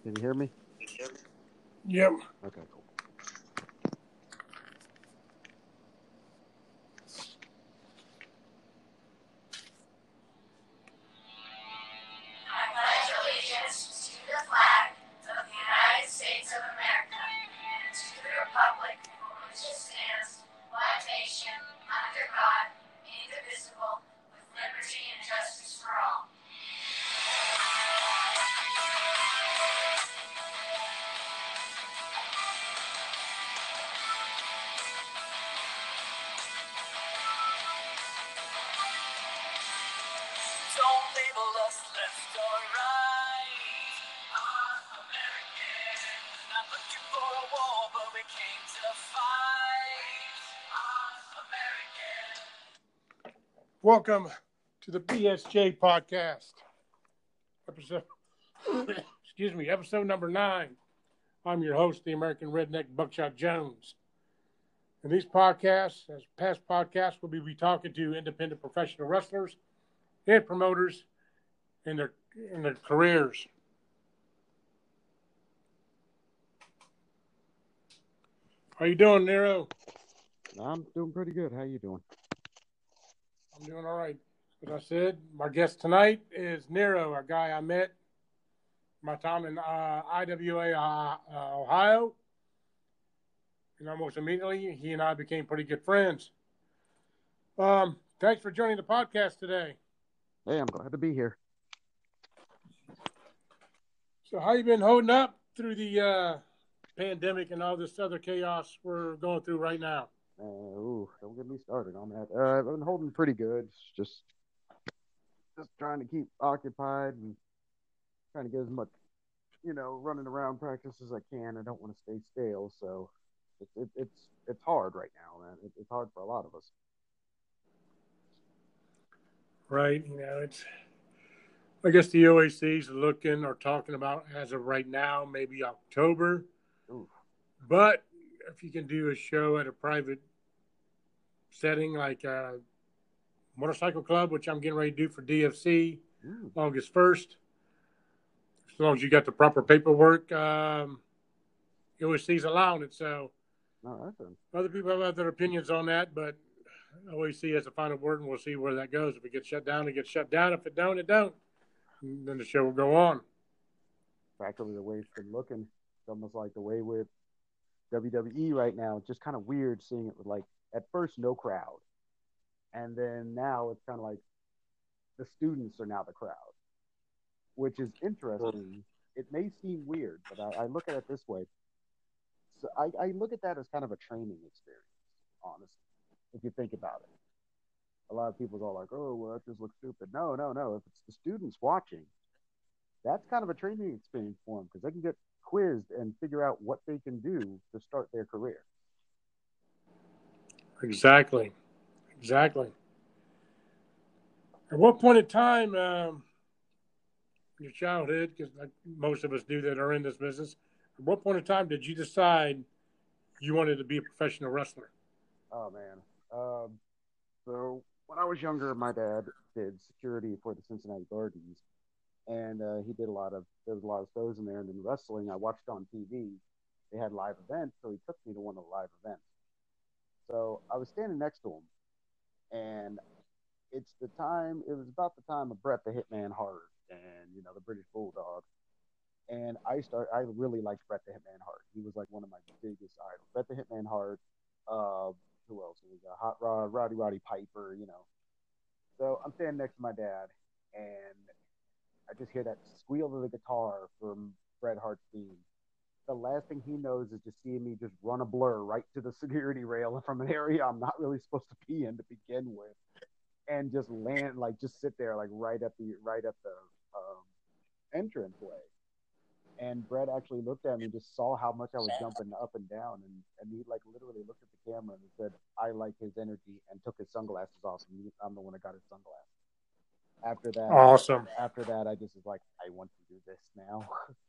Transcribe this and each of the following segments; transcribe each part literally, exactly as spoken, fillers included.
Can you hear me? Yep. Okay, cool. I pledge allegiance to the flag of the United States of America and to the republic for which it stands, one nation, under God, indivisible, with liberty and justice for all. Don't label us left or right. I'm American. Not looking for a war, but we came to fight. I'm American. Welcome to the P S J podcast. Episode, excuse me, episode number nine. I'm your host, the American Redneck Buckshot Jones. In these podcasts, as past podcasts, we'll be talking to independent professional wrestlers and promoters in their in their careers. How you doing, Nero? I'm doing pretty good. How you doing? I'm doing all right. As I said, my guest tonight is Nero, a guy I met my time in uh, I W A, uh, Ohio. And almost immediately, he and I became pretty good friends. Um, thanks for joining the podcast today. Hey, I'm glad to be here. So how you been holding up through the uh, pandemic and all this other chaos we're going through right now? Uh, ooh, don't get me started on that. Uh, I've been holding pretty good. Just, just trying to keep occupied and trying to get as much, you know, running around practice as I can. I don't want to stay stale, so it's it, it's it's hard right now, man. It, it's hard for a lot of us. Right. You know, it's. I guess the O A C's looking or talking about as of right now, maybe October. Ooh. But if you can do a show at a private setting like a motorcycle club, which I'm getting ready to do for D F C Ooh. August first, as long as you got the proper paperwork, um, O A C's allowing it. So No, that's a, other people have other opinions on that, but O A C has the final word, and we'll see where that goes. If it gets shut down, it gets shut down. If it don't, it don't. And then the show will go on. practically the way it's been looking. It's almost like the way with W W E right now. It's just kind of weird seeing it with, like, at first no crowd, and then now it's kind of like the students are now the crowd, which is interesting. It may seem weird, but I, I look at it this way. So I, I look at that as kind of a training experience, honestly, if you think about it. A lot of people's all like, oh, well, that just looks stupid. No, no, no. If it's the students watching, that's kind of a training experience for them because they can get quizzed and figure out what they can do to start their career. Exactly. Exactly. At what point in time, um, your childhood, because like most of us do that are in this business, at what point in time did you decide you wanted to be a professional wrestler? Oh, man. Um, so when I was younger, my dad did security for the Cincinnati Gardens, and uh, he did a lot of there was a lot of shows in there. And then wrestling, I watched on T V. They had live events, so he took me to one of the live events. So I was standing next to him, and it's the time. It was about the time of Bret the Hitman Hart, and you know the British Bulldog. And I start. I really liked Bret the Hitman Hart. He was like one of my biggest idols. Bret the Hitman Hart. Uh, who else? It was uh, Hot Rod, Roddy Roddy Piper. You know. So I'm standing next to my dad, and I just hear that squeal of the guitar from Bret Hart's theme. The last thing he knows is just seeing me just run a blur right to the security rail from an area I'm not really supposed to be in to begin with, and just land like just sit there like right at the right at the um, entrance way. And Brett actually looked at me, just saw how much I was jumping up and down, and, and he like literally looked at the camera and he said, "I like his energy," and took his sunglasses off. And I'm the one that got his sunglasses. After that, Awesome. after that, I just was like, I want to do this now.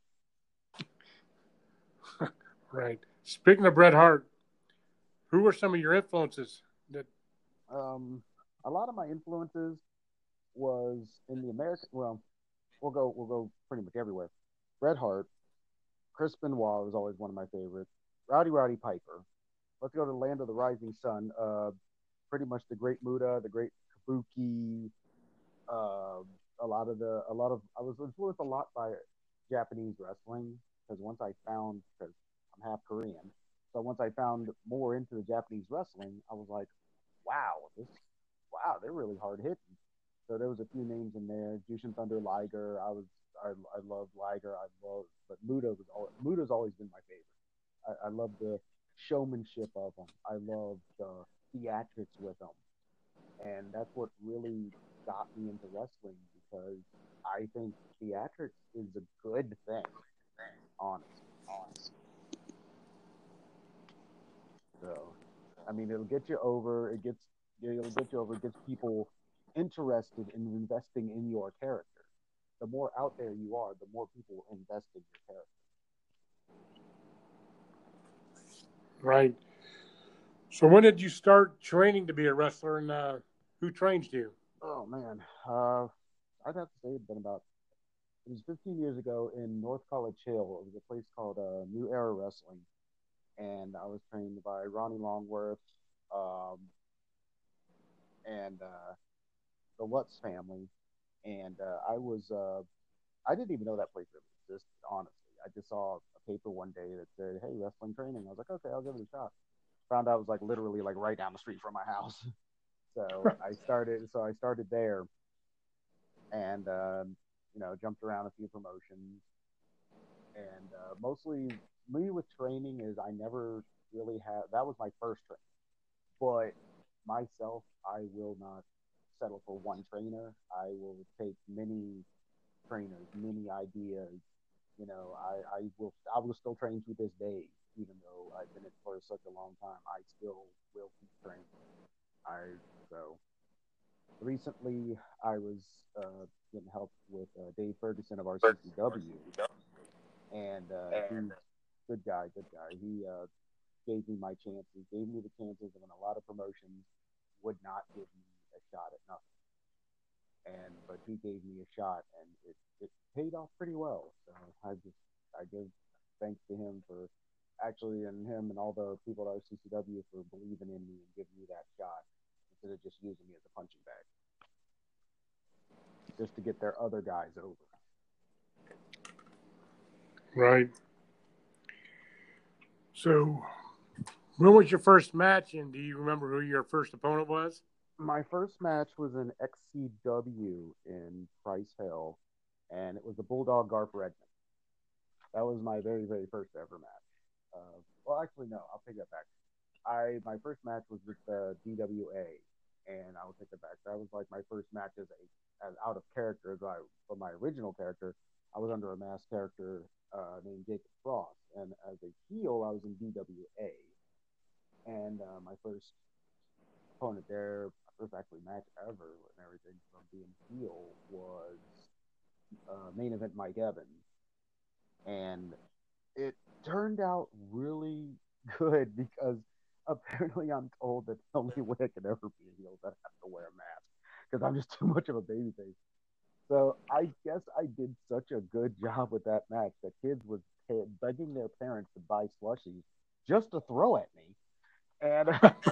Right. Speaking of Bret Hart, who were some of your influences? That um, a lot of my influences was in the American. Well, we'll go we'll go pretty much everywhere. Bret Hart, Chris Benoit was always one of my favorites. Rowdy Roddy Piper. Let's go to the Land of the Rising Sun. Uh, pretty much the Great Muta, the Great Kabuki. Uh, a lot of the, a lot of, I was influenced a lot by Japanese wrestling because once I found, because I'm half Korean, so once I found more into the Japanese wrestling, I was like, wow, this, wow, they're really hard hitting. So there was a few names in there. Jushin Thunder Liger. I was, I, I love Liger. I love, but Muta was always, Muta's always been my favorite. I, I love the showmanship of them. I love the theatrics with them, and that's what really got me into wrestling because I think theatrics is a good thing. Honest, honest. So, I mean, it'll get you over. It gets, it'll get you over. It gets people interested in investing in your character. The more out there you are, the more people invest in your character. Right. So when did you start training to be a wrestler, and uh, who trained you? Oh man, uh, I'd have to say it's been about. It was fifteen years ago in North College Hill. It was a place called uh, New Era Wrestling, and I was trained by Ronnie Longworth, um, and uh, the Lutz family, and uh, I was. Uh, I didn't even know that place really existed. Honestly, I just saw a paper one day that said, "Hey, wrestling training." I was like, "Okay, I'll give it a shot." Found out it was like literally like right down the street from my house. So I started. So I started there, and um, you know, jumped around a few promotions, and uh, mostly me with training is I never really had. That was my first training, but myself, I will not settle for one trainer. I will take many trainers, many ideas. You know, I, I will I will still train to this day, even though I've been in for such a long time. I still will keep training. I so recently I was uh, getting help with uh, Dave Ferguson of R C C W, and uh, he's good guy, good guy. He uh, gave me my chances, gave me the chances when a lot of promotions would not give me a shot at nothing. And but he gave me a shot, and it, it paid off pretty well. So I just I give thanks to him for actually, and him and all the people at R C C W for believing in me and giving me that shot instead of just using me as a punching bag, just to get their other guys over. Right. So when was your first match, and do you remember who your first opponent was? My first match was in X C W in Price Hill, and it was the Bulldog Garp Redman. That was my very, very first ever match. Uh, well, actually, no, I'll take that back. I my first match was with the D W A, and I'll take it back. That was like my first match as a as out of character. As I for my original character, I was under a masked character uh, named Jacob Frost, and as a heel, I was in D W A. And uh, my first opponent there, my first actually match ever, and everything from being heel was uh, main event Mike Evans, and it turned out really good because apparently I'm told that the only way I can ever be a heel is that I have to wear a mask because I'm just too much of a babyface. So I guess I did such a good job with that match that kids was begging their parents to buy slushies just to throw at me, and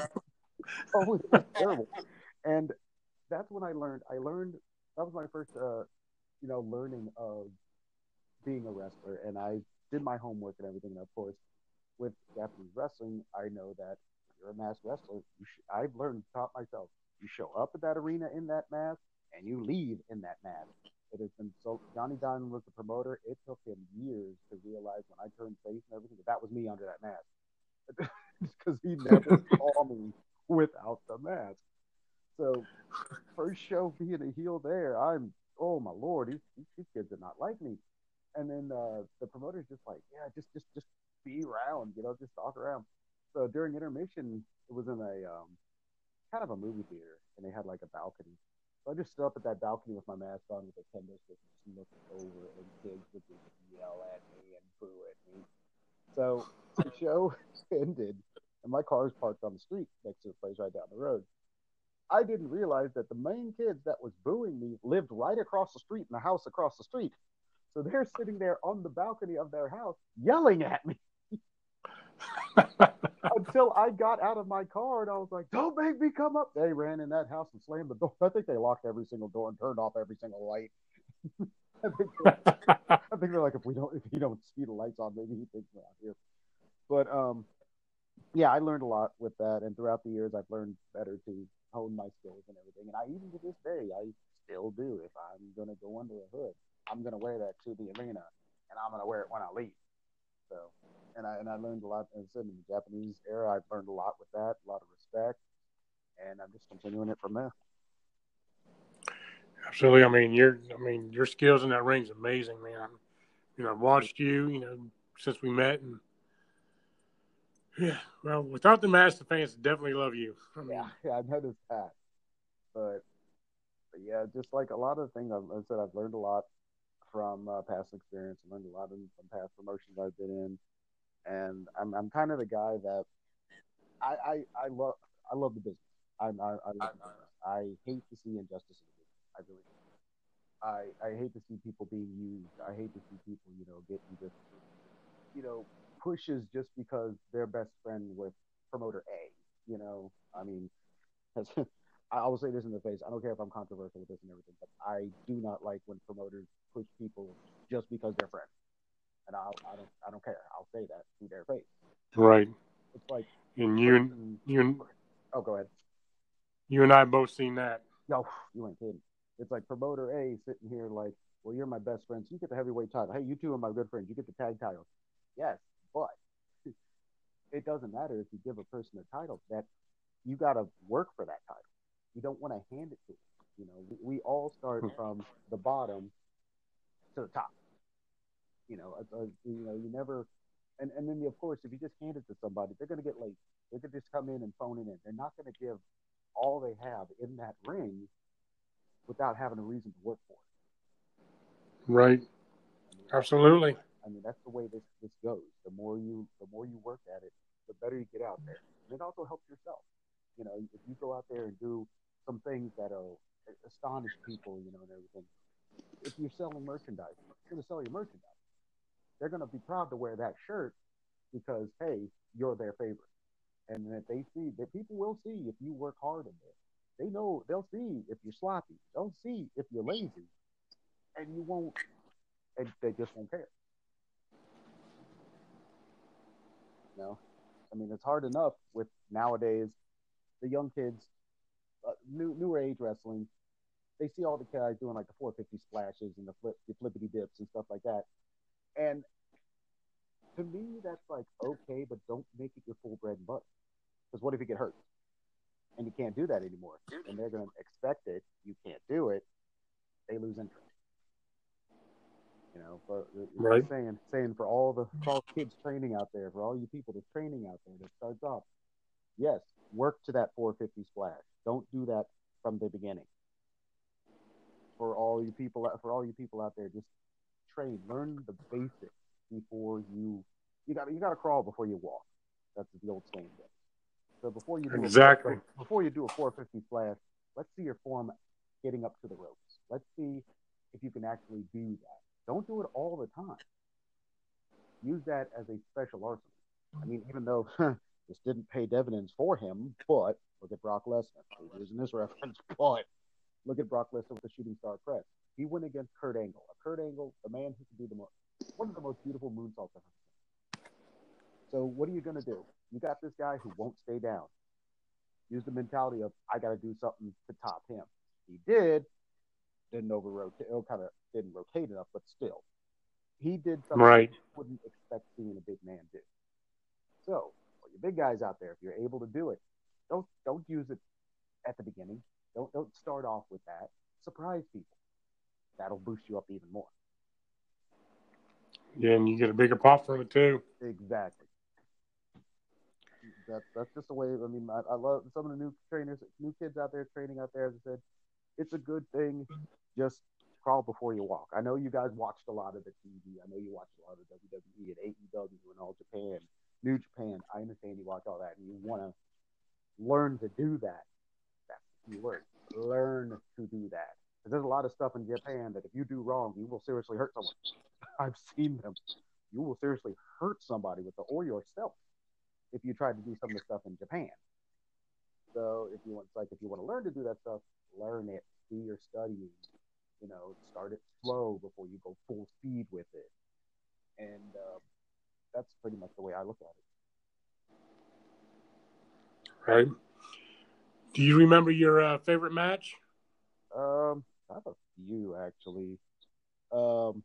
oh, it was terrible. And that's when I learned. I learned that was my first, uh, you know, learning of being a wrestler, and I did my homework and everything. And of course, with Japanese wrestling, I know that you're a masked wrestler. You sh- I've learned taught myself. You show up at that arena in that mask, and you leave in that mask. It has been so. Johnny Diamond was the promoter. It took him years to realize when I turned face and everything that that was me under that mask, because he never saw me without the mask. So first show being a heel there, I'm oh my lord, these, these kids did not like me. And then uh, the promoter's just like, yeah, just just just be around, you know, just talk around. So during intermission, it was in a um, kind of a movie theater, and they had like a balcony. So I just stood up at that balcony with my mask on with a kendo stick and just looked over, and kids would just yell at me and boo at me. So the show ended, and my car was parked on the street next to the place right down the road. I didn't realize that the main kids that was booing me lived right across the street in the house across the street. So they're sitting there on the balcony of their house yelling at me until I got out of my car and I was like, "Don't make me come up." They ran in that house and slammed the door. I think they locked every single door and turned off every single light. I think I think they're like, if we don't, if you don't see the lights on, maybe he thinks we're out here. But um, yeah, I learned a lot with that, and throughout the years, I've learned better to hone my skills and everything. And I even to this day, I still do. If I'm gonna go under a hood, I'm gonna wear that to the arena, and I'm gonna wear it when I leave. So, and I and I learned a lot. As I said, in the Japanese era, I've learned a lot with that, a lot of respect, and I'm just continuing it from there. Absolutely. I mean, your I mean your skills in that ring is amazing, man. You know, I've watched you, you know, since we met, and yeah, well, without the mask, the fans definitely love you. I mean, Yeah, yeah, I noticed that. But, but yeah, just like a lot of things, I've, like I said, I've learned a lot from uh, past experience. I learned a lot in, from past promotions I've been in, and I'm I'm kind of the guy that I I, I love I love the business. I I, I love the business. I hate to see injustice in the business. I really do. I I hate to see people being used. I hate to see people, you know, getting just, you know, pushes just because they're best friend with promoter A. You know, I mean, I will say this in the face. I don't care if I'm controversial with this and everything, but I do not like when promoters push people just because they're friends. And I, I don't, I don't care. I'll say that to their face. right. It's like, And you and pushing- you and oh, go ahead. you and I both seen that. Yo, you ain't kidding. It's like promoter A sitting here like, well, you're my best friend, so you get the heavyweight title. Hey, you two are my good friends. You get the tag title. Yes, but it doesn't matter if you give a person a title. That you got to work for that title. You don't want to hand it to them. You know, we, we all start from the bottom to the top. You know, uh, you know, you never, and and then of course, if you just hand it to somebody, they're gonna get lazy. They could just come in and phone it in. They're not gonna give all they have in that ring without having a reason to work for it. Right. I mean, Absolutely. I mean, that's the way this this goes. The more you the more you work at it, the better you get out there. And it also helps yourself. You know, if you go out there and do some things that'll astonish people, you know, and everything. If you're selling merchandise, you're gonna sell your merchandise. They're gonna be proud to wear that shirt because hey, you're their favorite. And if they see that people will see if you work hard in there. They know they'll see if you're sloppy. They'll see if you're lazy, and you won't. And they just won't care. You know, I mean, it's hard enough with nowadays the young kids, uh, new newer age wrestling. They see all the guys doing like the four fifty splashes and the flip, the flippity dips and stuff like that. And to me, that's like okay, but don't make it your full bread and butter. Because what if you get hurt and you can't do that anymore? And they're going to expect it. You can't do it. They lose interest. You know, but Right. saying saying for all the for all kids training out there, for all you people that's training out there that starts off, yes, work to that four fifty splash. Don't do that from the beginning. For all you people, for all you people out there, just train, learn the basics before you you got you got to crawl before you walk. That's the old saying. So before you do Exactly. a, before you do a four fifty splash, let's see your form getting up to the ropes. Let's see if you can actually do that. Don't do it all the time. Use that as a special arsenal. I mean, even though this didn't pay dividends for him, but look at Brock Lesnar. We're using this reference, but look at Brock Lesnar with the shooting star press. He went against Kurt Angle. A Kurt Angle, the man who can do the most, one of the most beautiful moonsaults I've ever seen. So what are you going to do? You got this guy who won't stay down. Use the mentality of, I got to do something to top him. He did. Didn't over rotate. Oh, kind of didn't rotate enough, but still. He did something Right. you wouldn't expect seeing a big man do. So, for you big guys out there, if you're able to do it, don't don't use it at the beginning. Don't don't start off with that. Surprise people. That'll boost you up even more. Yeah, and you get a bigger pop from it too. Exactly. That's that's just the way. I mean, I, I love some of the new trainers, new kids out there training out there. As I said, it's a good thing. Just crawl before you walk. I know you guys watched a lot of the T V. I know you watched a lot of W W E and A E W and All Japan, New Japan. I understand you watch all that and you want to learn to do that. That's the key word. Learn to do that. Because there's a lot of stuff in Japan that if you do wrong, you will seriously hurt someone. I've seen them. You will seriously hurt somebody with the or yourself if you try to do some of the stuff in Japan. So if you want, like, if you want to learn to do that stuff, learn it. Do your studying. You know, start it slow before you go full speed with it. And uh, that's pretty much the way I look at Right. Do you remember your uh, favorite match? it. Um, I have a few actually. Um,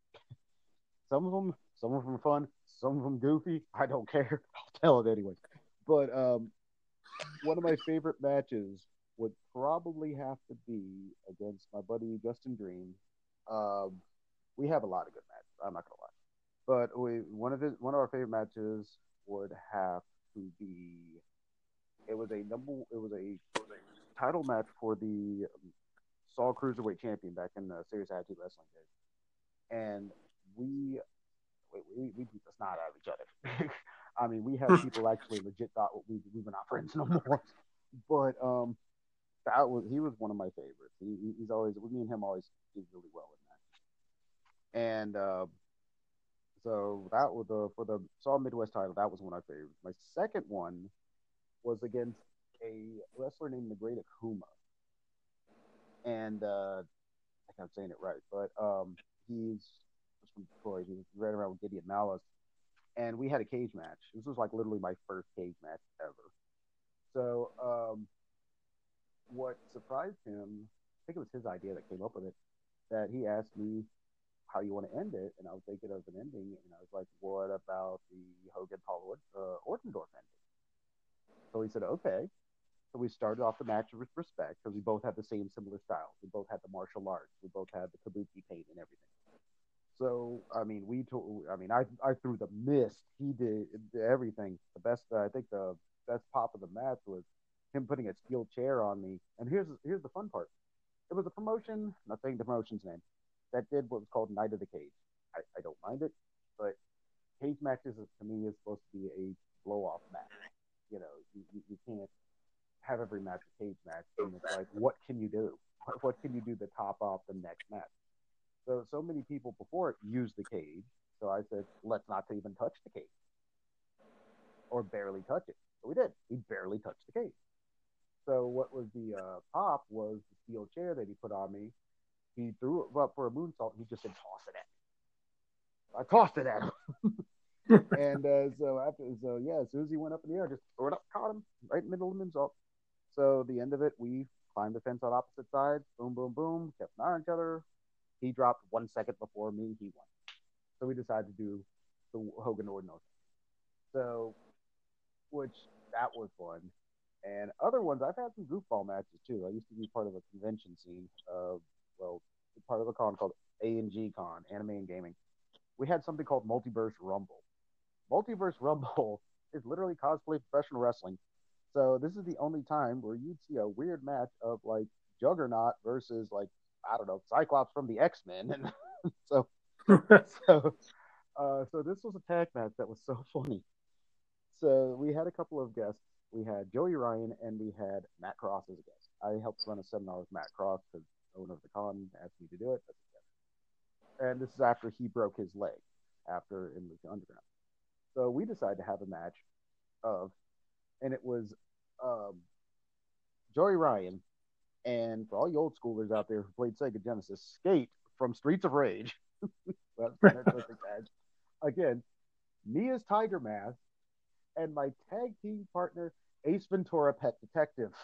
some of them, some of them are fun, some of them goofy. I don't care. I'll tell it anyway. But um, one of my favorite matches would probably have to be against my buddy Justin Green. Um, we have a lot of good matches. I'm not gonna lie, but we one of his one of our favorite matches would have to be. It was a number. It was a title match for the um, Saw Cruiserweight Champion back in the Serious Attitude Wrestling days, and we we, we, we beat the snot out of each other. I mean, we had people actually legit thought we we were not friends no more. But um, that was he was one of my favorites. He, he's always me and him always did really well in that. And uh, so that was the for the Saw Midwest title. That was one of my favorites. My second one was against a wrestler named the Great Akuma, and uh, I think I'm saying it right, but um, he's from Detroit. He was right around with Gideon Malice, and we had a cage match. This was like literally my first cage match ever. So um, what surprised him, I think it was his idea that came up with it, that he asked me how you want to end it, and I was thinking of an ending, and I was like, what about the Hogan Paul uh, Ortendorff ending? So he said, okay. So we started off the match with respect because we both had the same similar styles. We both had the martial arts. We both had the kabuki paint and everything. So I mean, we to, I mean, I I threw the mist. He did everything. The best, uh, I think, the best pop of the match was him putting a steel chair on me. And here's here's the fun part. It was a promotion, not saying the promotion's name, that did what was called Night of the Cage. I, I don't mind it, but cage matches to me is supposed to be a blow off match. You know, you, you, you can't have every match a cage match. And it's like, what can you do? What, what can you do to top off the next match? So, so many people before it used the cage. So I said, let's not even touch the cage or barely touch it. So we did. We barely touched the cage. So what was the uh, pop was the steel chair that he put on me. He threw it up for a moonsault. And he just said, toss it at me. I tossed it at him. and uh, so after, so yeah, as soon as he went up in the air, just threw it up, caught him right in the middle of the moonsault. So the end of it, we climbed the fence on opposite sides. Boom, boom, boom. Kept an eye on each other. He dropped one second before me. He won. So we decided to do the Hogan Orton. So, which that was fun. And other ones, I've had some goofball matches too. I used to be part of a convention scene. Uh, well, part of a con called A and G Con, Anime and Gaming. We had something called Multiverse Rumble. Multiverse Rumble is literally cosplay professional wrestling. So this is the only time where you'd see a weird match of like Juggernaut versus like I don't know Cyclops from the X-Men, and so so uh, so this was a tag match that was so funny. So we had a couple of guests. We had Joey Ryan and we had Matt Cross as a guest. I helped run a seminar with Matt Cross because owner of the con asked me to do it. And this is after he broke his leg after in the underground. So we decided to have a match of, and it was um, Joey Ryan, and for all you old schoolers out there who played Sega Genesis, Skate from Streets of Rage. That's my perfect tag. Again, me as Tiger Mask, and my tag team partner, Ace Ventura, Pet Detective.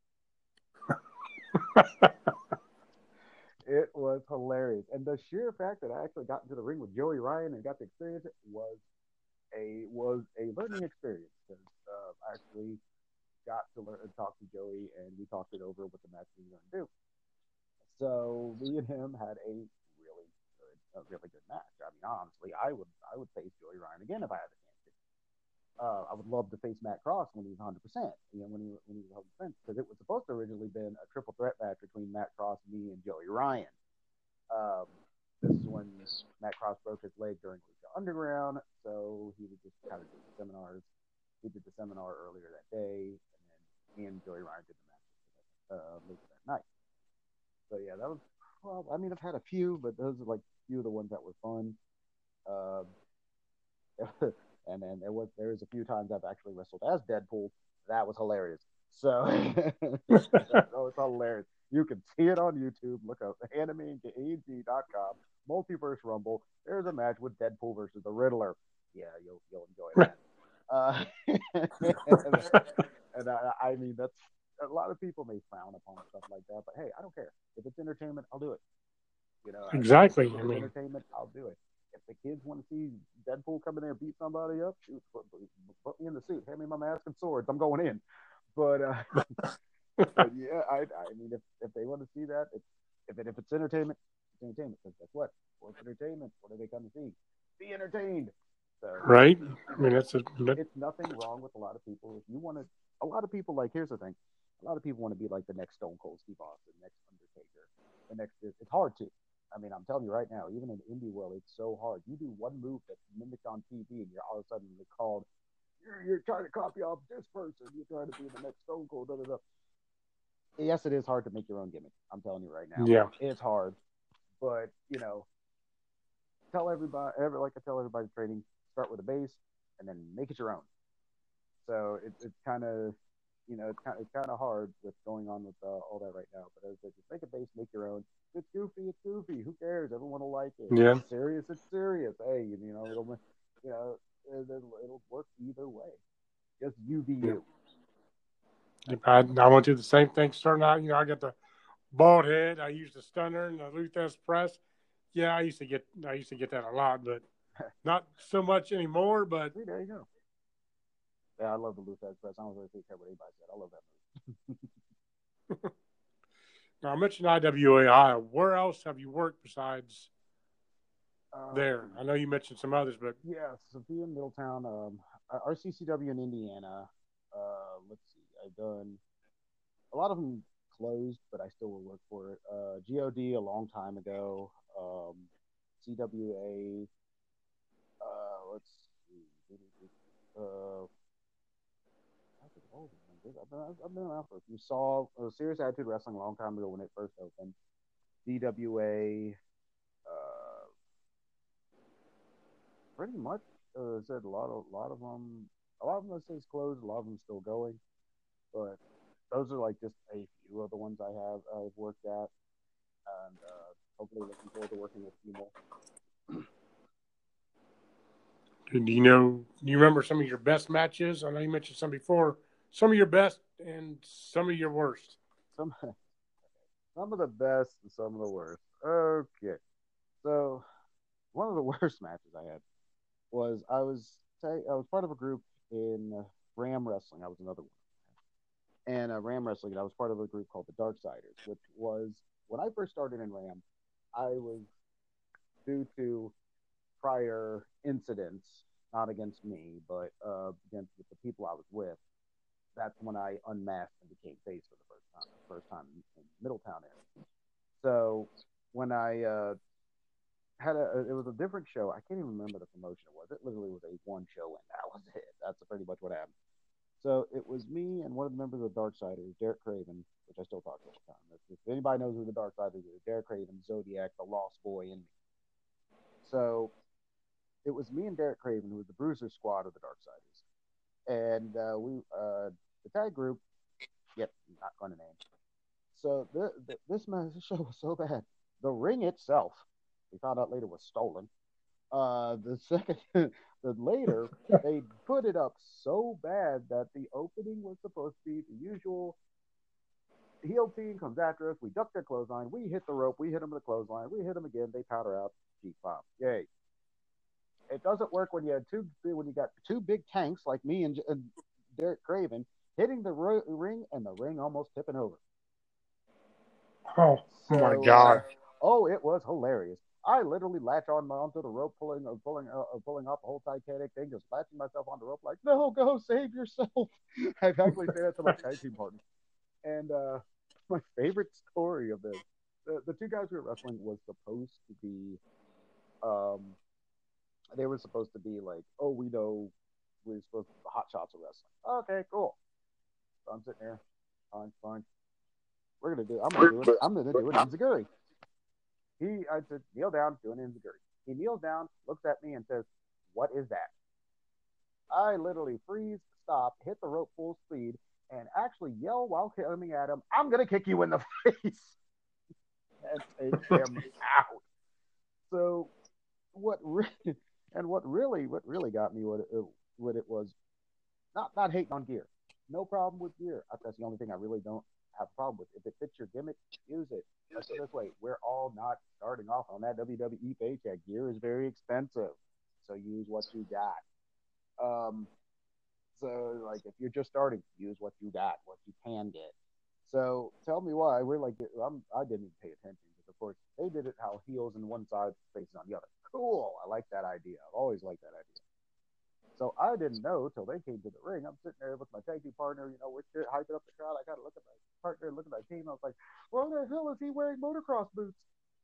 It was hilarious. And the sheer fact that I actually got into the ring with Joey Ryan and got to experience it was a was a learning experience because uh, I actually got to learn and talk to Joey and we talked it over what the match we were going to do. So me and him had a really good, a really good match. I mean, honestly, I would I would face Joey Ryan again if I had the chance to. Uh, I would love to face Matt Cross when he was one hundred percent. You know, when he when he was one hundred percent because it was supposed to originally been a triple threat match between Matt Cross, me, and Joey Ryan. Um, this is when Matt Cross broke his leg during Lucha Underground, so he was just kind of doing seminars. He did the seminar earlier that day, and then me and Joey Ryan did the match uh, later that night. So yeah, that was well, I mean, I've had a few, but those are like a few of the ones that were fun. Uh, and then there was there was a few times I've actually wrestled as Deadpool. That was hilarious. So that was hilarious. You can see it on YouTube. Look up anime A G dot com, Multiverse Rumble. There's a match with Deadpool versus the Riddler. Yeah, you'll you'll enjoy that. Uh, and I, I mean, that's a lot of people may frown upon stuff like that, but hey, I don't care. If it's entertainment, I'll do it. You know, Exactly. If I it's mean, entertainment, I'll do it. If the kids want to see Deadpool come in there and beat somebody up, shoot, put, put me in the suit, hand me my mask and swords. I'm going in. But, uh, but yeah, I, I mean, if, if they want to see that, if if, it, if it's entertainment, it's entertainment. Because guess what? What's entertainment? What do they come to see? Be entertained. So, right? you I know, mean, that's a, that, it's nothing wrong with a lot of people. If you want to, a lot of people like. Here's the thing: a lot of people want to be like the next Stone Cold Steve Austin, next Undertaker, the next. It's hard to. I mean, I'm telling you right now, even in the indie world, it's so hard. You do one move that's mimicked on T V, and you're all of a sudden called. You're, you're trying to copy off this person. You're trying to be the next Stone Cold. Da, da, da. Yes, it is hard to make your own gimmick. I'm telling you right now. yeah. It's hard, but you know, tell everybody. Ever like I tell everybody training, start with a base, and then make it your own. So it, it's kind of, you know, it's kind of, it's kind of hard with going on with uh, all that right now. But as I just make a base, make your own. If it's goofy, it's goofy. Who cares? Everyone will like it. Yeah. If it's serious, it's serious. Hey, you, you know, it'll, you know, it'll, it'll work either way. Just you be you. I, I went through the same thing starting out. You know, I got the bald head. I used the stunner and the Luthez press. Yeah, I used to get I used to get that a lot, but not so much anymore. But See, there you go. Yeah, I love the Luthez press. I don't really care what anybody said. I love that move. now I mentioned I W A I. Where else have you worked besides uh, there? I know you mentioned some others, but yeah, Sophia, Middletown, um, R C C W in Indiana. Uh, let's see, I've done a lot of them closed, but I still will work for it. Uh, G O D a long time ago. Um, C W A. Uh, let's see. Uh, I've been, I've been around for a few. Saw uh, Serious Attitude Wrestling a long time ago when it first opened. D W A. Uh, pretty much uh, said a lot of a lot of them. A lot of them says closed. A lot of them still going, but those are like just a few of the ones I have I've worked at, and uh, hopefully looking forward to working with a few more. do you know? Do you remember some of your best matches? I know you mentioned some before. Some of your best and some of your worst. Some some of the best and some of the worst. Okay, so one of the worst matches I had was I was I was part of a group in uh, Ram Wrestling. I was another one. And uh, Ram Wrestling, I was part of a group called the Darksiders, which was when I first started in Ram, I was due to prior incidents, not against me, but uh, against the people I was with. That's when I unmasked and became face for the first time, first time in Middletown area. So when I uh, had a, it was a different show. I can't even remember the promotion it was. It literally was a one show, and that was it. That's pretty much what happened. So it was me and one of the members of the Darksiders, Derek Craven, which I still talk to all the time. If anybody knows who the Darksiders is, Derek Craven, Zodiac, the Lost Boy, and me. So it was me and Derek Craven, who was the Bruiser Squad of the Darksiders. And uh, we, uh, the tag group, yep, not going to name. So the, the, this, this show was so bad. The ring itself, we found out later, was stolen. Uh, the second, the later, they put it up so bad that the opening was supposed to be the usual heel team comes after us. We duck their clothesline. We hit the rope. We hit them with the clothesline. We hit them again. They powder out. Cheap pop. Yay. It doesn't work when you had two when you got two big tanks like me and, and Derek Craven hitting the ro- ring and the ring almost tipping over. Oh, so, my God. Uh, oh, it was hilarious. I literally latch on onto the rope, pulling, uh, pulling, uh, pulling off the whole Titanic thing, just latching myself on the rope, like, no, go save yourself. I've actually said that to my tag team partner. And uh, my favorite story of this, the, the two guys we were wrestling was supposed to be, um, they were supposed to be like, oh, we know we're supposed to be the hot shots of wrestling. Okay, cool. So I'm sitting there, fine, fine. We're gonna do. I'm gonna do it. I'm gonna do it. Enziguri. he, I said, kneel down, doing enziguri. He kneels down, looks at me, and says, "What is that?" I literally freeze, stop, hit the rope full speed, and actually yell while coming at him, "I'm gonna kick you in the face," and take him out. So what really, and what really, what really got me, what it, what it was, not not hating on gear, no problem with gear. That's the only thing I really don't have a problem with. If it fits your gimmick, use it. Let's put it this way: we're all not starting off on that W W E paycheck. Gear is very expensive, so use what you got. Um, so like if you're just starting, use what you got, what you can get. So tell me why we're like I'm, I didn't even pay attention because of course they did it how heels on one side, faces on the other. Cool, I like that idea. I've always liked that idea. So I didn't know till they came to the ring. I'm sitting there with my tag team partner, you know, we're hyping up the crowd. I got to look at my partner, look at my team. I was like, "Why the hell is he wearing motocross boots?"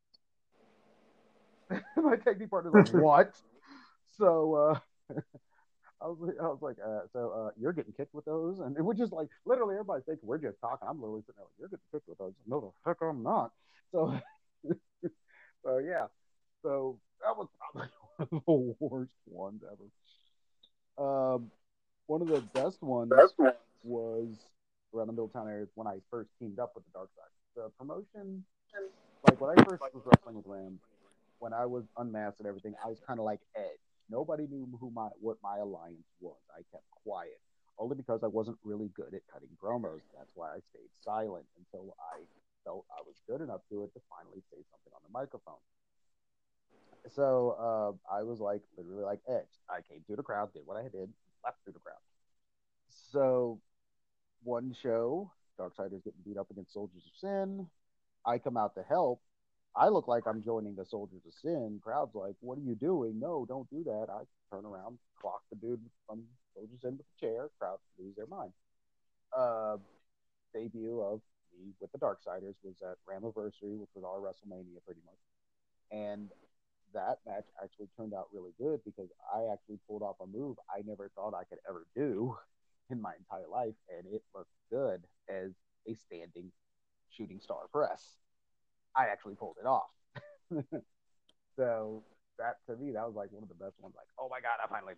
My tag team partner's like, "What?" So uh, I was, I was like, uh, so uh, you're getting kicked with those? And it was just like, literally, everybody's thinking we're just talking. I'm literally sitting there like, you're getting kicked with those. No, the heck I'm not. So, so yeah. So that was probably one of the worst ones ever. Um, one of the best ones was around the Middletown area when I first teamed up with the Dark Side. The promotion, like when I first was wrestling with Ram, when I was unmasked and everything, I was kind of like Edge. Nobody knew who my what my alliance was. I kept quiet, only because I wasn't really good at cutting promos. That's why I stayed silent until I felt I was good enough to it to finally say something on the microphone. So uh, I was like literally like Edge. I came through the crowd, did what I did, left through the crowd. So one show, Darksiders getting beat up against Soldiers of Sin. I come out to help. I look like I'm joining the Soldiers of Sin. Crowd's like, "What are you doing?" "No, don't do that." I turn around, clock the dude from Soldiers of Sin with the chair. Crowd lose their mind. Uh, debut of me with the Darksiders was at Ramiversary, which was our WrestleMania pretty much. And that match actually turned out really good because I actually pulled off a move I never thought I could ever do in my entire life, and it looked good as a standing shooting star press. I actually pulled it off. So that to me, that was like one of the best ones. Like, oh my god, I finally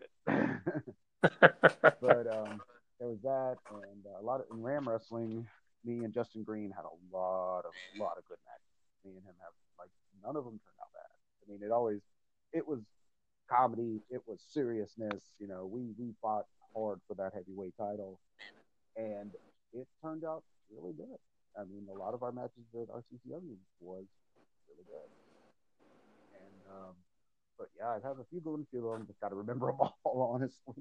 did. But um, there was that, and uh, a lot of in Ram Wrestling. Me and Justin Green had a lot of lot of good matches. Me and him have like none of them turned out bad. I mean, it always it was comedy, it was seriousness. You know, we we fought hard for that heavyweight title, and it turned out really good. I mean, a lot of our matches at R C C W was really good. And um, but yeah, I have a few good ones, few of them. Just got to remember them all, honestly.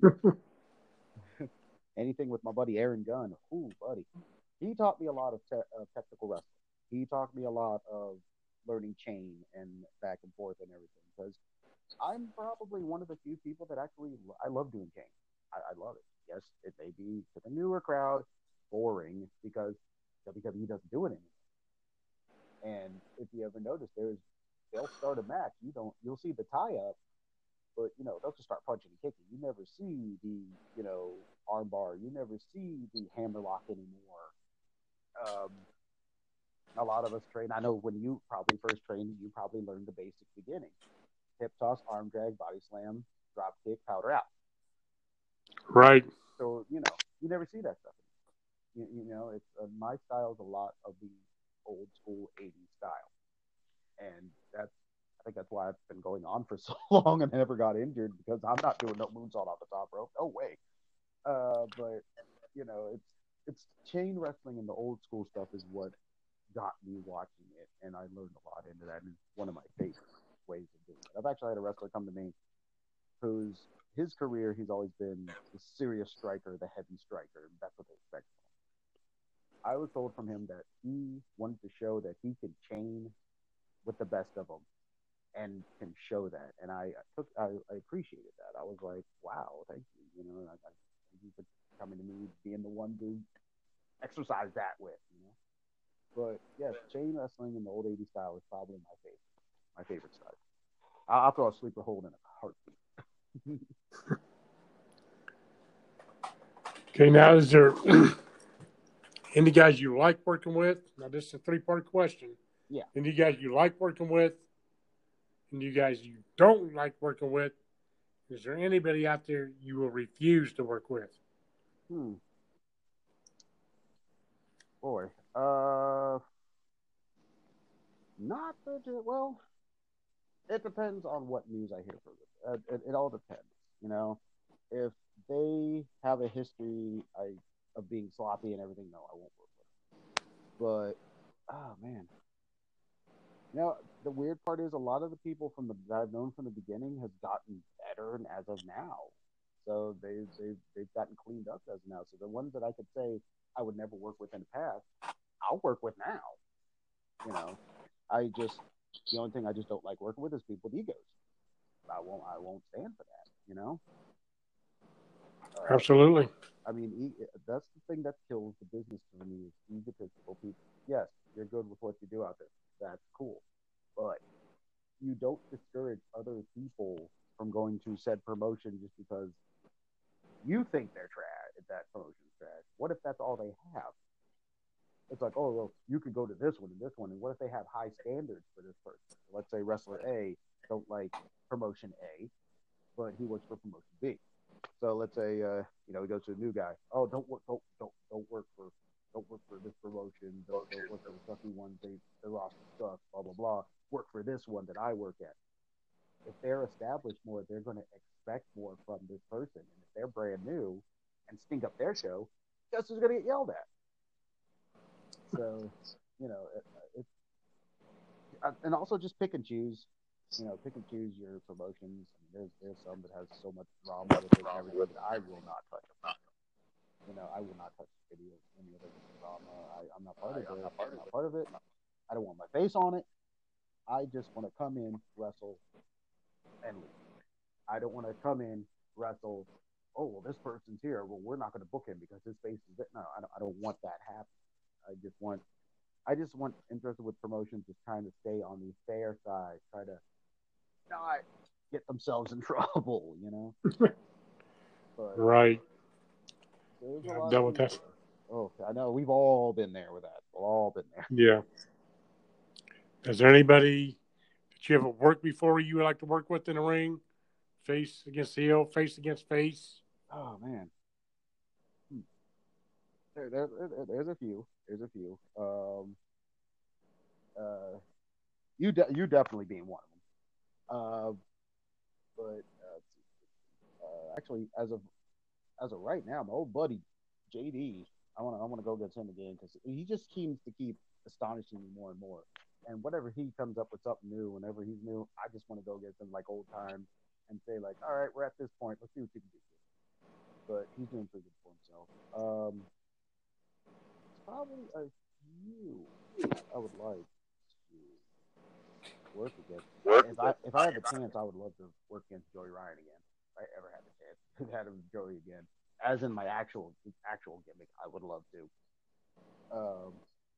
Anything with my buddy Aaron Gunn. Ooh, buddy. He taught me a lot of te- uh, technical wrestling. He taught me a lot of learning chain and back and forth and everything. Because I'm probably one of the few people that actually I love doing chain. I, I love it. Yes, it may be to the newer crowd boring because W W E doesn't do it anymore. And if you ever notice, there's they'll start a match. You don't. You'll see the tie up, but you know they'll just start punching and kicking. You never see the you know armbar. You never see the hammerlock anymore. Um, a lot of us train. I know when you probably first trained, you probably learned the basic beginning: hip toss, arm drag, body slam, drop kick, powder out. Right. So you know you never see that stuff. You, you know, it's uh, my style is a lot of the old school eighties style, and that's I think that's why I've been going on for so long and never got injured because I'm not doing no moonsault off the top rope. No way. Uh, but you know, it's it's chain wrestling and the old school stuff is what got me watching it, and I learned a lot into that. And it's one of my favorite ways of doing it. I've actually had a wrestler come to me who's his career he's always been the serious striker, the heavy striker. That's what they expect from him. I was told from him that he wanted to show that he could chain with the best of them and can show that. And I took, I, I appreciated that. I was like, wow, thank you. You know, I, I thank you for coming to me, being the one to exercise that with, you know. But yes, chain wrestling in the old eighties style is probably my favorite, my favorite style. I'll, I'll throw a sleeper hold in a heartbeat. Okay, now is there any guys you like working with? Now this is a three-part question. Yeah. Any guys you like working with, and you guys you don't like working with, is there anybody out there you will refuse to work with? Hmm. Boy. Uh, not the well. It depends on what news I hear from them. Uh, it, it all depends. You know, if they have a history I, of being sloppy and everything, no, I won't work with them. But oh man, you know, the weird part is a lot of the people from the that I've known from the beginning has gotten better and as of now. So they they they've gotten cleaned up as of now. So the ones that I could say I would never work with in the past, I'll work with now. You know, I just the only thing I just don't like working with is people with egos. I won't I won't stand for that. You know. Uh, Absolutely. I mean, e- that's the thing that kills the business for me is egotistical people. Yes, you're good with what you do out there. That's cool, but you don't discourage other people from going to said promotion just because you think they're trash. That promotion's trash. What if that's all they have? It's like, oh well, you could go to this one and this one, and what if they have high standards for this person? Let's say wrestler A don't like promotion A, but he works for promotion B. So let's say uh, you know he goes to a new guy. Oh, don't work, don't don't don't work for don't work for this promotion. Don't don't work for the sucky ones. They the roster sucks. Blah blah blah. Work for this one that I work at. If they're established more, they're going to expect more from this person. And if they're brand new and stink up their show, guess who's going to get yelled at? So you know, it, it's and also just pick and choose. You know, pick and choose your promotions. I mean, there's there's some that has so much drama with it and everything that I will not touch them. You know, I will not touch video any of the drama. I, I'm not part of it. I'm not part of it. I don't want my face on it. I just want to come in, wrestle, and leave. I don't want to come in, wrestle. Oh well, this person's here. Well, we're not going to book him because his face is it. No, I don't. I don't want that happening. I just want. I just want interested with promotions just trying to stay on the fair side. Try to not get themselves in trouble. You know. But Right. there's a I've lot dealt of with that. oh, I know we've all been there with that. We've all been there. Yeah. Is there anybody that you ever worked before you would like to work with in the ring? Face against heel, face against face? Oh man, hmm. there, there, there, there's a few. There's a few. Um, uh, you, de- you definitely being one of them. Uh, but uh, uh, actually, as of as of right now, my old buddy J D, I want to I want to go against him again because he just seems to keep astonishing me more and more. And whatever he comes up with something new, whenever he's new, I just want to go against him like old times and say like, all right, we're at this point. Let's see what you can do. But he's doing pretty good for himself. Um, it's probably a few I would like to work against. If I if I had the chance, I would love to work against Joey Ryan again. If I ever had the chance to have him Joey again, as in my actual actual gimmick, I would love to. Um,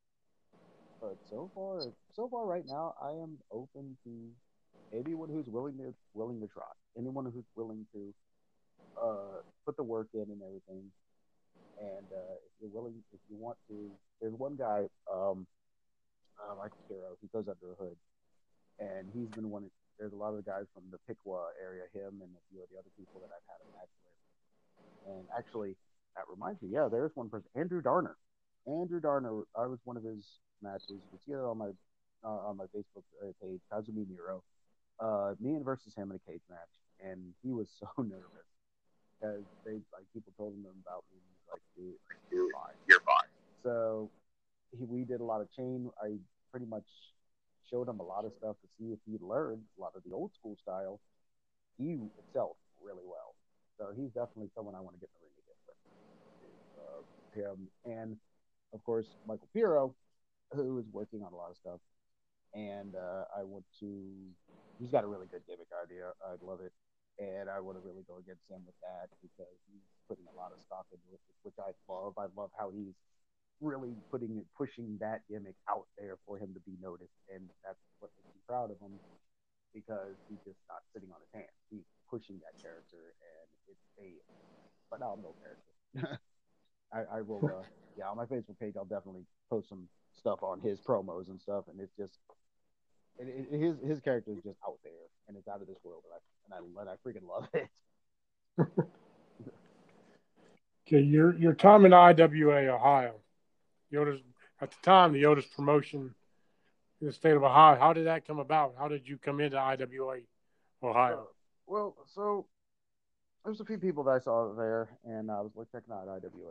but so far, so far right now, I am open to anyone who's willing to willing to try. Anyone who's willing to uh, put the work in and everything. And uh, if you're willing, if you want to, there's one guy, um, uh, Michael Kiro. He goes under the hood, and he's been one. There's a lot of the guys from the Piqua area, him and a few of the other people that I've had a match with. And actually, that reminds me, yeah, there's one person, Andrew Darner. Andrew Darner, I was one of his matches. You can see it on my uh, on my Facebook page, Kazumi Miro. Uh, me and versus him in a cage match, and he was so nervous because they like people told him about me. And he's like, dude, you're fine. You're fine. So he, we did a lot of chain. I pretty much showed him a lot of stuff to see if he learned a lot of the old school style. He excelled really well. So he's definitely someone I want to get in the ring against with. Uh, him and of course Michael Piro, who is working on a lot of stuff. And uh, I want to. He's got a really good gimmick idea. I'd love it, and I want to really go against him with that because he's putting a lot of stock into it, which I love. I love how he's really putting pushing that gimmick out there for him to be noticed, and that's what makes me proud of him because he's just not sitting on his hands. He's pushing that character, and it's a phenomenal character. I, I will, uh, yeah, on my Facebook page, I'll definitely post some stuff on his promos and stuff, and it's just it, it, his his character is just out there and it's out of this world, and I and I, and I freaking love it. Okay, your your time in I W A, Ohio. Yoda's at the time the oldest promotion in the state of Ohio. How did that come about? How did you come into I W A, Uh, Ohio? well, so there's a few people that I saw there, and I was like checking out I W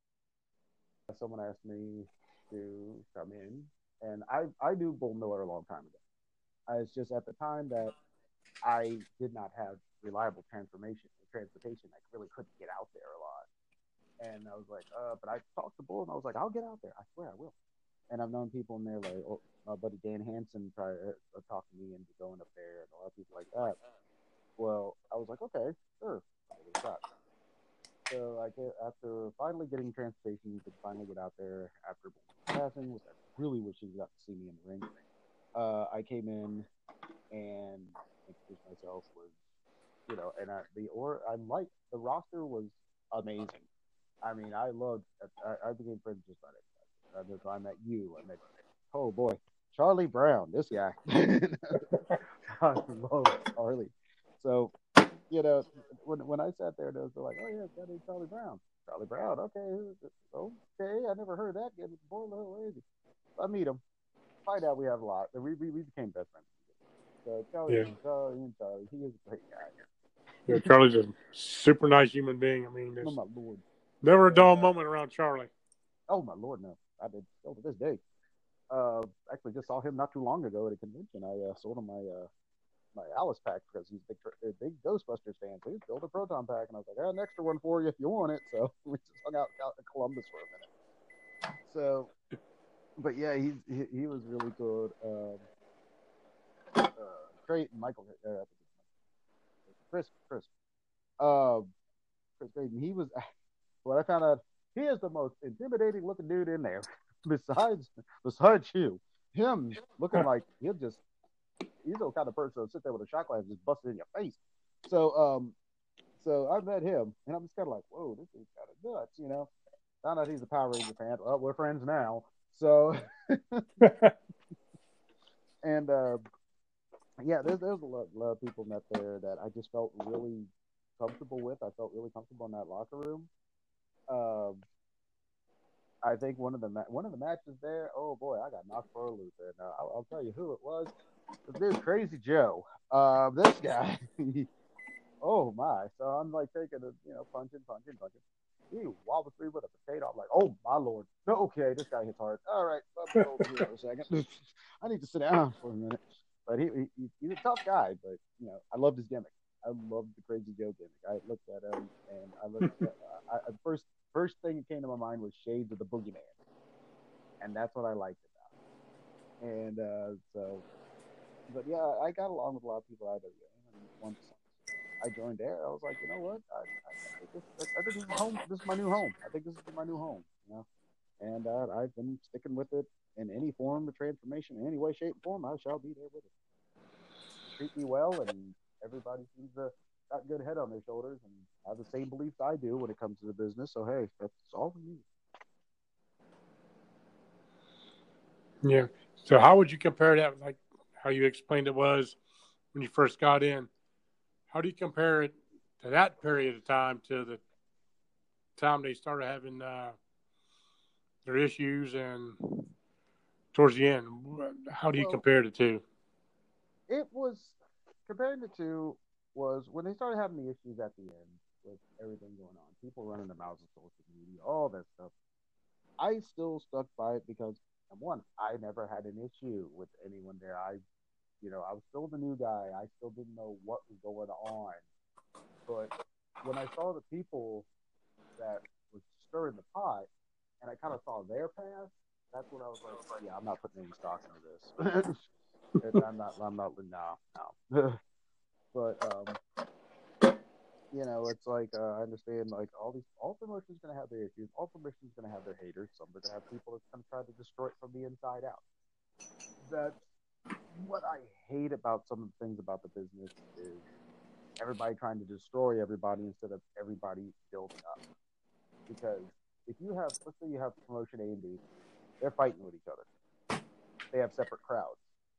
A. Someone asked me to come in, and I I knew Bull Miller a long time ago. I was just at the time that I did not have reliable transformation transportation. I really couldn't get out there a lot, and I was like, uh, but I talked to Bull, and I was like, I'll get out there. I swear I will. And I've known people in there like oh, my buddy Dan Hansen tried uh, talked to me into going up there, and a lot of people like that. Well, I was like, okay, sure, I'll give it a shot. So I get after finally getting transportation, you could finally get out there after passing, which I really wish you got to see me in the ring. Uh, I came in and introduced myself was you know, and I, the or I like the roster was amazing. I mean, I loved. I, I became friends just about everybody. I, I met you. I met oh boy, Charlie Brown. This guy. I love Charlie. So you know, when when I sat there, they were like, "Oh yeah, it's got Charlie Brown." Charlie Brown. Okay, okay. I never heard that guy before. Where is he? I meet him. Find out we have a lot. We we, we became best friends. So Charlie, Yeah, Charlie, and Charlie. He is a great guy. yeah. Charlie's a super nice human being. I mean, Oh there's my lord. never a And dull uh, moment around Charlie. oh my lord, no. I did still to this day. Uh, actually, just saw him not too long ago at a convention. I uh, sold him my uh, my Alice pack because he's a big, a big Ghostbusters fan. So he built a proton pack, and I was like, I got an extra one for you if you want it. So we just hung out, out in Columbus for a minute. So, but yeah, he he, he was really good. Um, uh, Creighton, Michael, uh, Chris, Chris, uh, Chris Creighton. He was what I found out. He is the most intimidating looking dude in there. besides, besides you, him looking like he'll just he's the kind of person that'll sit there with a shot glass and just bust it in your face. So, um, so I met him, and I'm just kind of like, whoa, this is kind of nuts, you know. Found out he's a Power Ranger fan. Well, we're friends now. So, and uh, yeah, there's there's a lot, lot of people met there that I just felt really comfortable with. I felt really comfortable in that locker room. Um, I think one of the ma- one of the matches there. Oh boy, I got knocked for a loop, and uh, I'll, I'll tell you who it was. This dude, Crazy Joe. Uh, this guy. Oh my! So I'm like taking a you know punching, punching, punching. He wobbles me with a potato. I'm like, oh my lord. No, okay, this guy hits hard. All right, let me go over here for a second. I need to sit down for a minute. But he, he he's a tough guy. But you know, I loved his gimmick. I loved the Crazy Joe gimmick. I looked at him and I looked. At, I, I, first first thing that came to my mind was Shades of the Boogeyman, and that's what I liked about him. And uh, so, but yeah, I got along with a lot of people out of there. And once I joined there, I was like, you know what? I, I, I think this, I think this is home. This is my new home. I think this is my new home. You know, and uh, I've been sticking with it in any form of transformation, in any way, shape, form. I shall be there with it. They treat me well, and everybody seems to got good head on their shoulders and have the same beliefs I do when it comes to the business. So hey, that's all we need. Yeah. So how would you compare that, like how you explained it was when you first got in? How do you compare it to that period of time to the time they started having uh, their issues and towards the end? How do you Well, compare the two? it was comparing the two was when they started having the issues at the end with everything going on, people running their mouths on social media, all that stuff. I still stuck by it because number one, I never had an issue with anyone there. I, you know, I was still the new guy. I still didn't know what was going on. But when I saw the people that was stirring the pot, and I kind of saw their path, that's when I was like, yeah, I'm not putting any stock into this. I'm not. I'm not. No, no. but um, you know, it's like uh, I understand like all these all promotions gonna have their issues. All promotions gonna have their haters. Some are gonna have people that's gonna try to destroy it from the inside out. That's what I hate about some of the things about the business is everybody trying to destroy everybody instead of everybody building up. Because if you have, let's say you have promotion A and B, they're fighting with each other. They have separate crowds.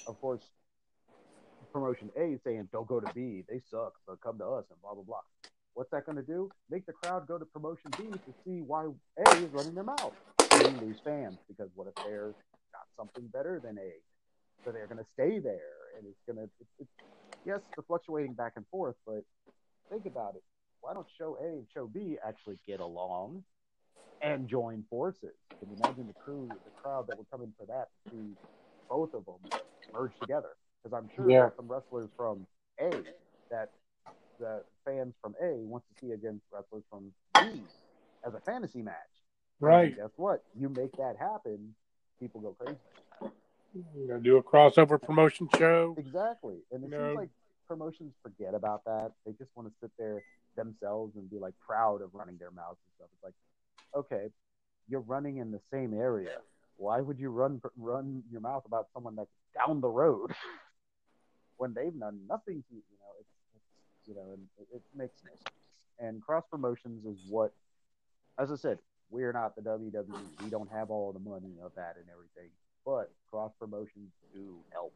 of course, promotion A saying don't go to B, they suck, but come to us and blah blah blah. What's that going to do? Make the crowd go to promotion B to see why A is running their mouth. And you lose fans because what if they're got something better than A? So they're going to stay there, and it's going to. It, it, yes, the fluctuating back and forth, but think about it. Why don't show A and show B actually get along and join forces? Can you imagine the crew, the crowd that would come in for that to see both of them merge together? Because I'm sure Yeah. there's some wrestlers from A that the fans from A want to see against wrestlers from B as a fantasy match. Right. And guess what? You make that happen, people go crazy. You know, do a crossover promotion show. Exactly. And it No. seems like promotions forget about that. They just want to sit there themselves and be like proud of running their mouths and stuff. It's like, okay, you're running in the same area. Why would you run run your mouth about someone that's down the road when they've done nothing to you? You know, it's, it's you know, and it, it makes no sense. And cross promotions is what, as I said, we're not the W W E. We don't have all the money of that and everything, but cross promotions do help.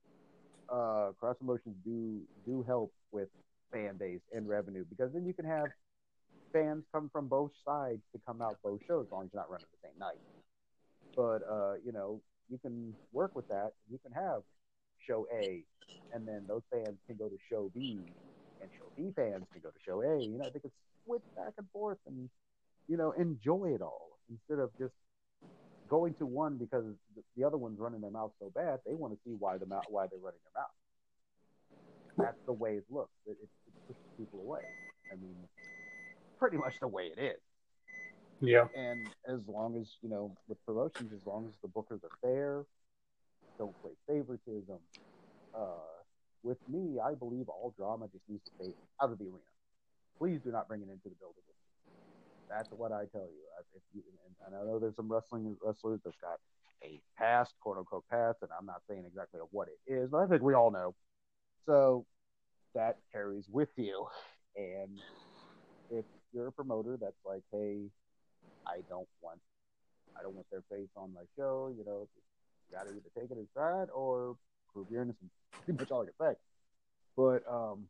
Uh, cross promotions do do help with fan base and revenue because then you can have fans come from both sides to come out both shows as long as you're not running the same night. But uh, you know, you can work with that. You can have show A, and then those fans can go to show B, and show B fans can go to show A. You know, they can switch back and forth and you know enjoy it all instead of just going to one because the other one's running their mouth so bad. They want to see why the mouth why they're running their mouth. That's the way it looks. It, it, it pushes people away. I mean, pretty much the way it is. Yeah. And as long as, you know, with promotions, as long as the bookers are fair, don't play favoritism. Uh, with me, I believe all drama just needs to stay out of the arena. Please do not bring it into the building. That's what I tell you. If you and I know there's some wrestling wrestlers that's got a past, quote unquote past, and I'm not saying exactly what it is, but I think we all know. So that carries with you. And if you're a promoter that's like, hey, I don't want I don't want their face on my show, you know, you gotta either take it as that or prove you're innocent. Pretty much all I can say. But um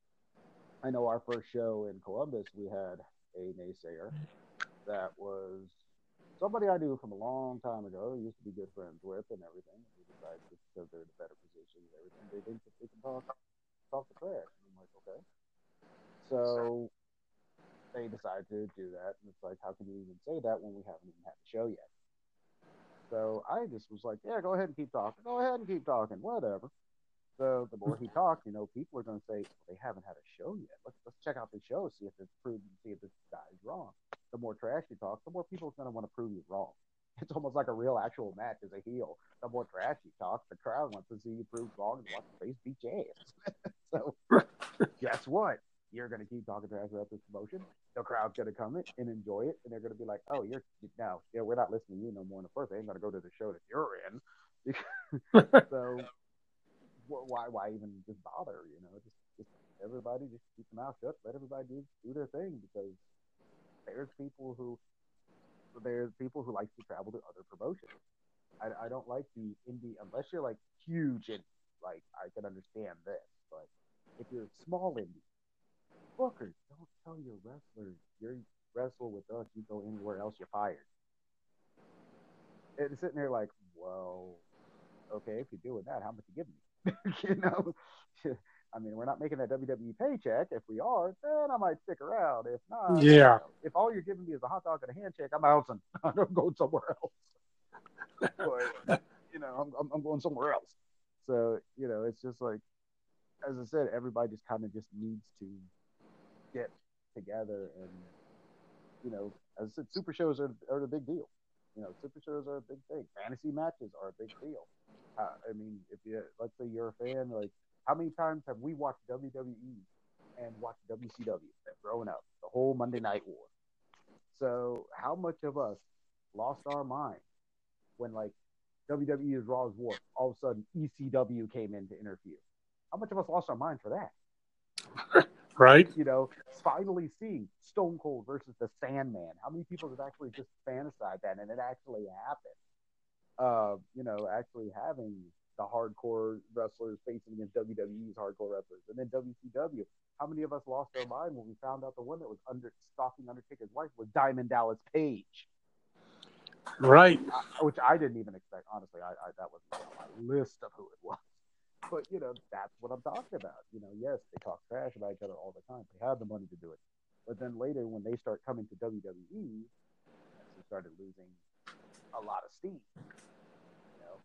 I know our first show in Columbus we had a naysayer that was somebody I knew from a long time ago, used to be good friends with and everything. We decided just because they're in a better position and everything, they think that they can talk talk the trash. And I'm like, okay. So they decided to do that, and it's like, how can you even say that when we haven't even had a show yet? So I just was like, yeah, go ahead and keep talking. Go ahead and keep talking, whatever. So the more he talked, you know, people are going to say, well, they haven't had a show yet. Let's let's check out the show, see if it's proven, see if this guy's wrong. The more trash you talk, the more people are going to want to prove you wrong. It's almost like a real actual match as a heel. The more trash you talk, the crowd wants to see you prove wrong and watch your face beat your ass. So guess what? You're going to keep talking trash about this promotion. The crowd's going to come in and enjoy it, and they're going to be like, "Oh, you're now, yeah, we're not listening to you no more." In the first, they ain't going to go to the show that you're in. So why, why even just bother? You know, just, just everybody just keep their mouth shut. Let everybody do do their thing because there's people who there's people who like to travel to other promotions. I, I don't like the indie unless you're like huge indie. Like I can understand this, but if you're small indie. Bookers, don't tell your wrestlers you wrestle with us, you go anywhere else, you're fired. And sitting there like, well, okay, if you're doing that, how much you give me? you know, I mean, we're not making that W W E paycheck. If we are, then I might stick around. If not, Yeah. you know, if all you're giving me is a hot dog and a handshake, I'm out and I'm going somewhere else. But you know, I'm, I'm I'm going somewhere else. So you know, it's just like, as I said, everybody just kind of just needs to get together and you know as I said super shows are, are a big deal. You know super shows are a big thing. Fantasy matches are a big deal. uh, I mean if you let's say you're a fan, like how many times have we watched W W E and watched W C W growing up, the whole Monday Night War? So how much of us lost our mind when like W W E's Raw's War, all of a sudden E C W came in to interfere? How much of us lost our mind for that? Right. You know, finally seeing Stone Cold versus the Sandman. How many people have actually just fantasized that and it actually happened? uh, you know, actually having the hardcore wrestlers facing against W W E's hardcore wrestlers, and then W C W. How many of us lost our mind when we found out the one that was under stalking Undertaker's wife was Diamond Dallas Page? Right. I, which I didn't even expect. Honestly, I, I that wasn't on my list of who it was. But you know, that's what I'm talking about. You know, yes, they talk trash about each other all the time. They have the money to do it. But then later, when they start coming to W W E, they started losing a lot of steam. You know,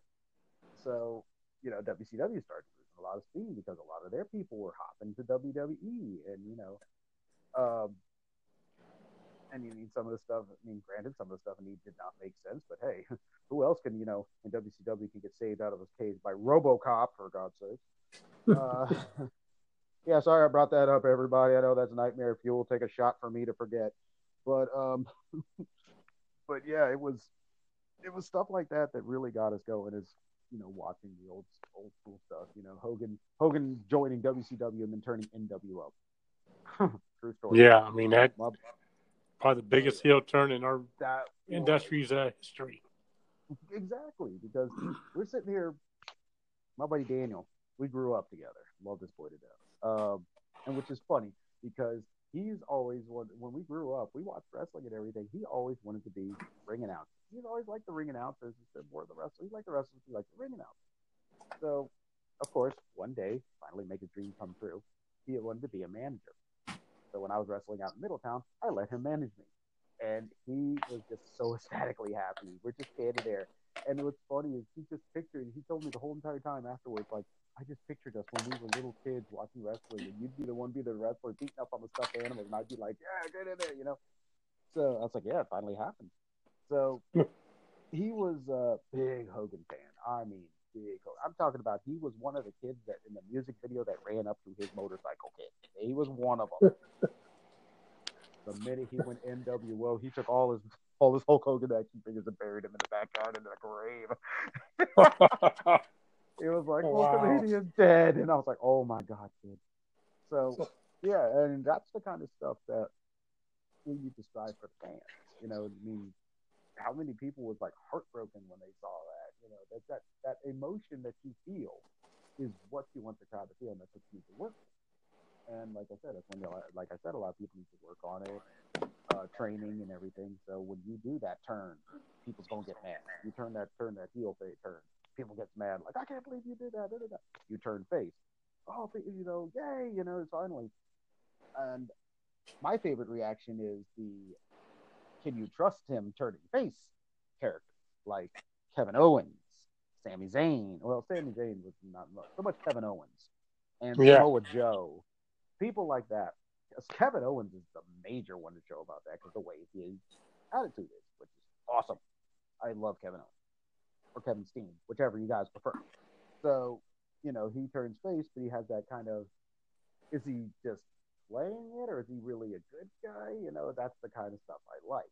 so you know, W C W started losing a lot of steam because a lot of their people were hopping to W W E, and you know, um, and you mean some of the stuff. I mean, granted, some of the stuff in E did not make sense, but hey, who else can you know in W C W can get saved out of his cage by RoboCop, for God's sake? Uh, yeah, sorry I brought that up, everybody. I know that's nightmare fuel. Take a shot for me to forget, but um, but yeah, it was it was stuff like that that really got us going. Is you know watching the old old school stuff. You know Hogan Hogan joining W C W and then turning N W O. True story. Yeah, I mean that My, probably the biggest heel turn in our that industry's uh, history. Exactly, because we're sitting here. My buddy Daniel, we grew up together. Love this boy to death. Um, and which is funny because he's always when when we grew up, we watched wrestling and everything. He always wanted to be ring announcer. He's always liked the ring announcers instead of more of the wrestlers. He liked the wrestlers. He liked the ring announcers. So, of course, one day, finally make his dream come true. He wanted to be a manager. So when I was wrestling out in Middletown, I let him manage me. And he was just so ecstatically happy. We're just standing there. And what's funny is he just pictured, he told me the whole entire time afterwards, like, I just pictured us when we were little kids watching wrestling, and you'd be the one be the wrestler beating up on the stuffed animals, and I'd be like, yeah, get in there, you know? So I was like, yeah, it finally happened. So he was a big Hogan fan. I mean, big Hogan. I'm talking about he was one of the kids that in the music video that ran up to his motorcycle kid. He was one of them. The minute he went N W O, he took all his all his Hulk Hogan action figures and buried him in the backyard in the grave. It was like, wow. Hulkamania's dead. And I was like, oh my God, kid. So, yeah, and that's the kind of stuff that we need to strive for the fans. You know, I mean, how many people was like heartbroken when they saw that? You know, that that, that emotion that you feel is what you want the crowd to feel, and that's what you need to work with. And like I said, that's when you like I said, a lot of people need to work on it, uh, training and everything. So when you do that turn, people's gonna get mad. You turn that turn that heel face turn, people get mad. Like I can't believe you did that. Da, da, da. You turn face. Oh, you know, yay! You know, finally. And my favorite reaction is the can you trust him turning face character like Kevin Owens, Sami Zayn. Well, Sami Zayn was not so much Kevin Owens and Yeah. Samoa Joe. People like that. Kevin Owens is the major one to show about that because the way his attitude is, which is awesome. I love Kevin Owens or Kevin Steen, whichever you guys prefer. So, you know, he turns face, but he has that kind of, is he just playing it or is he really a good guy? You know, that's the kind of stuff I like.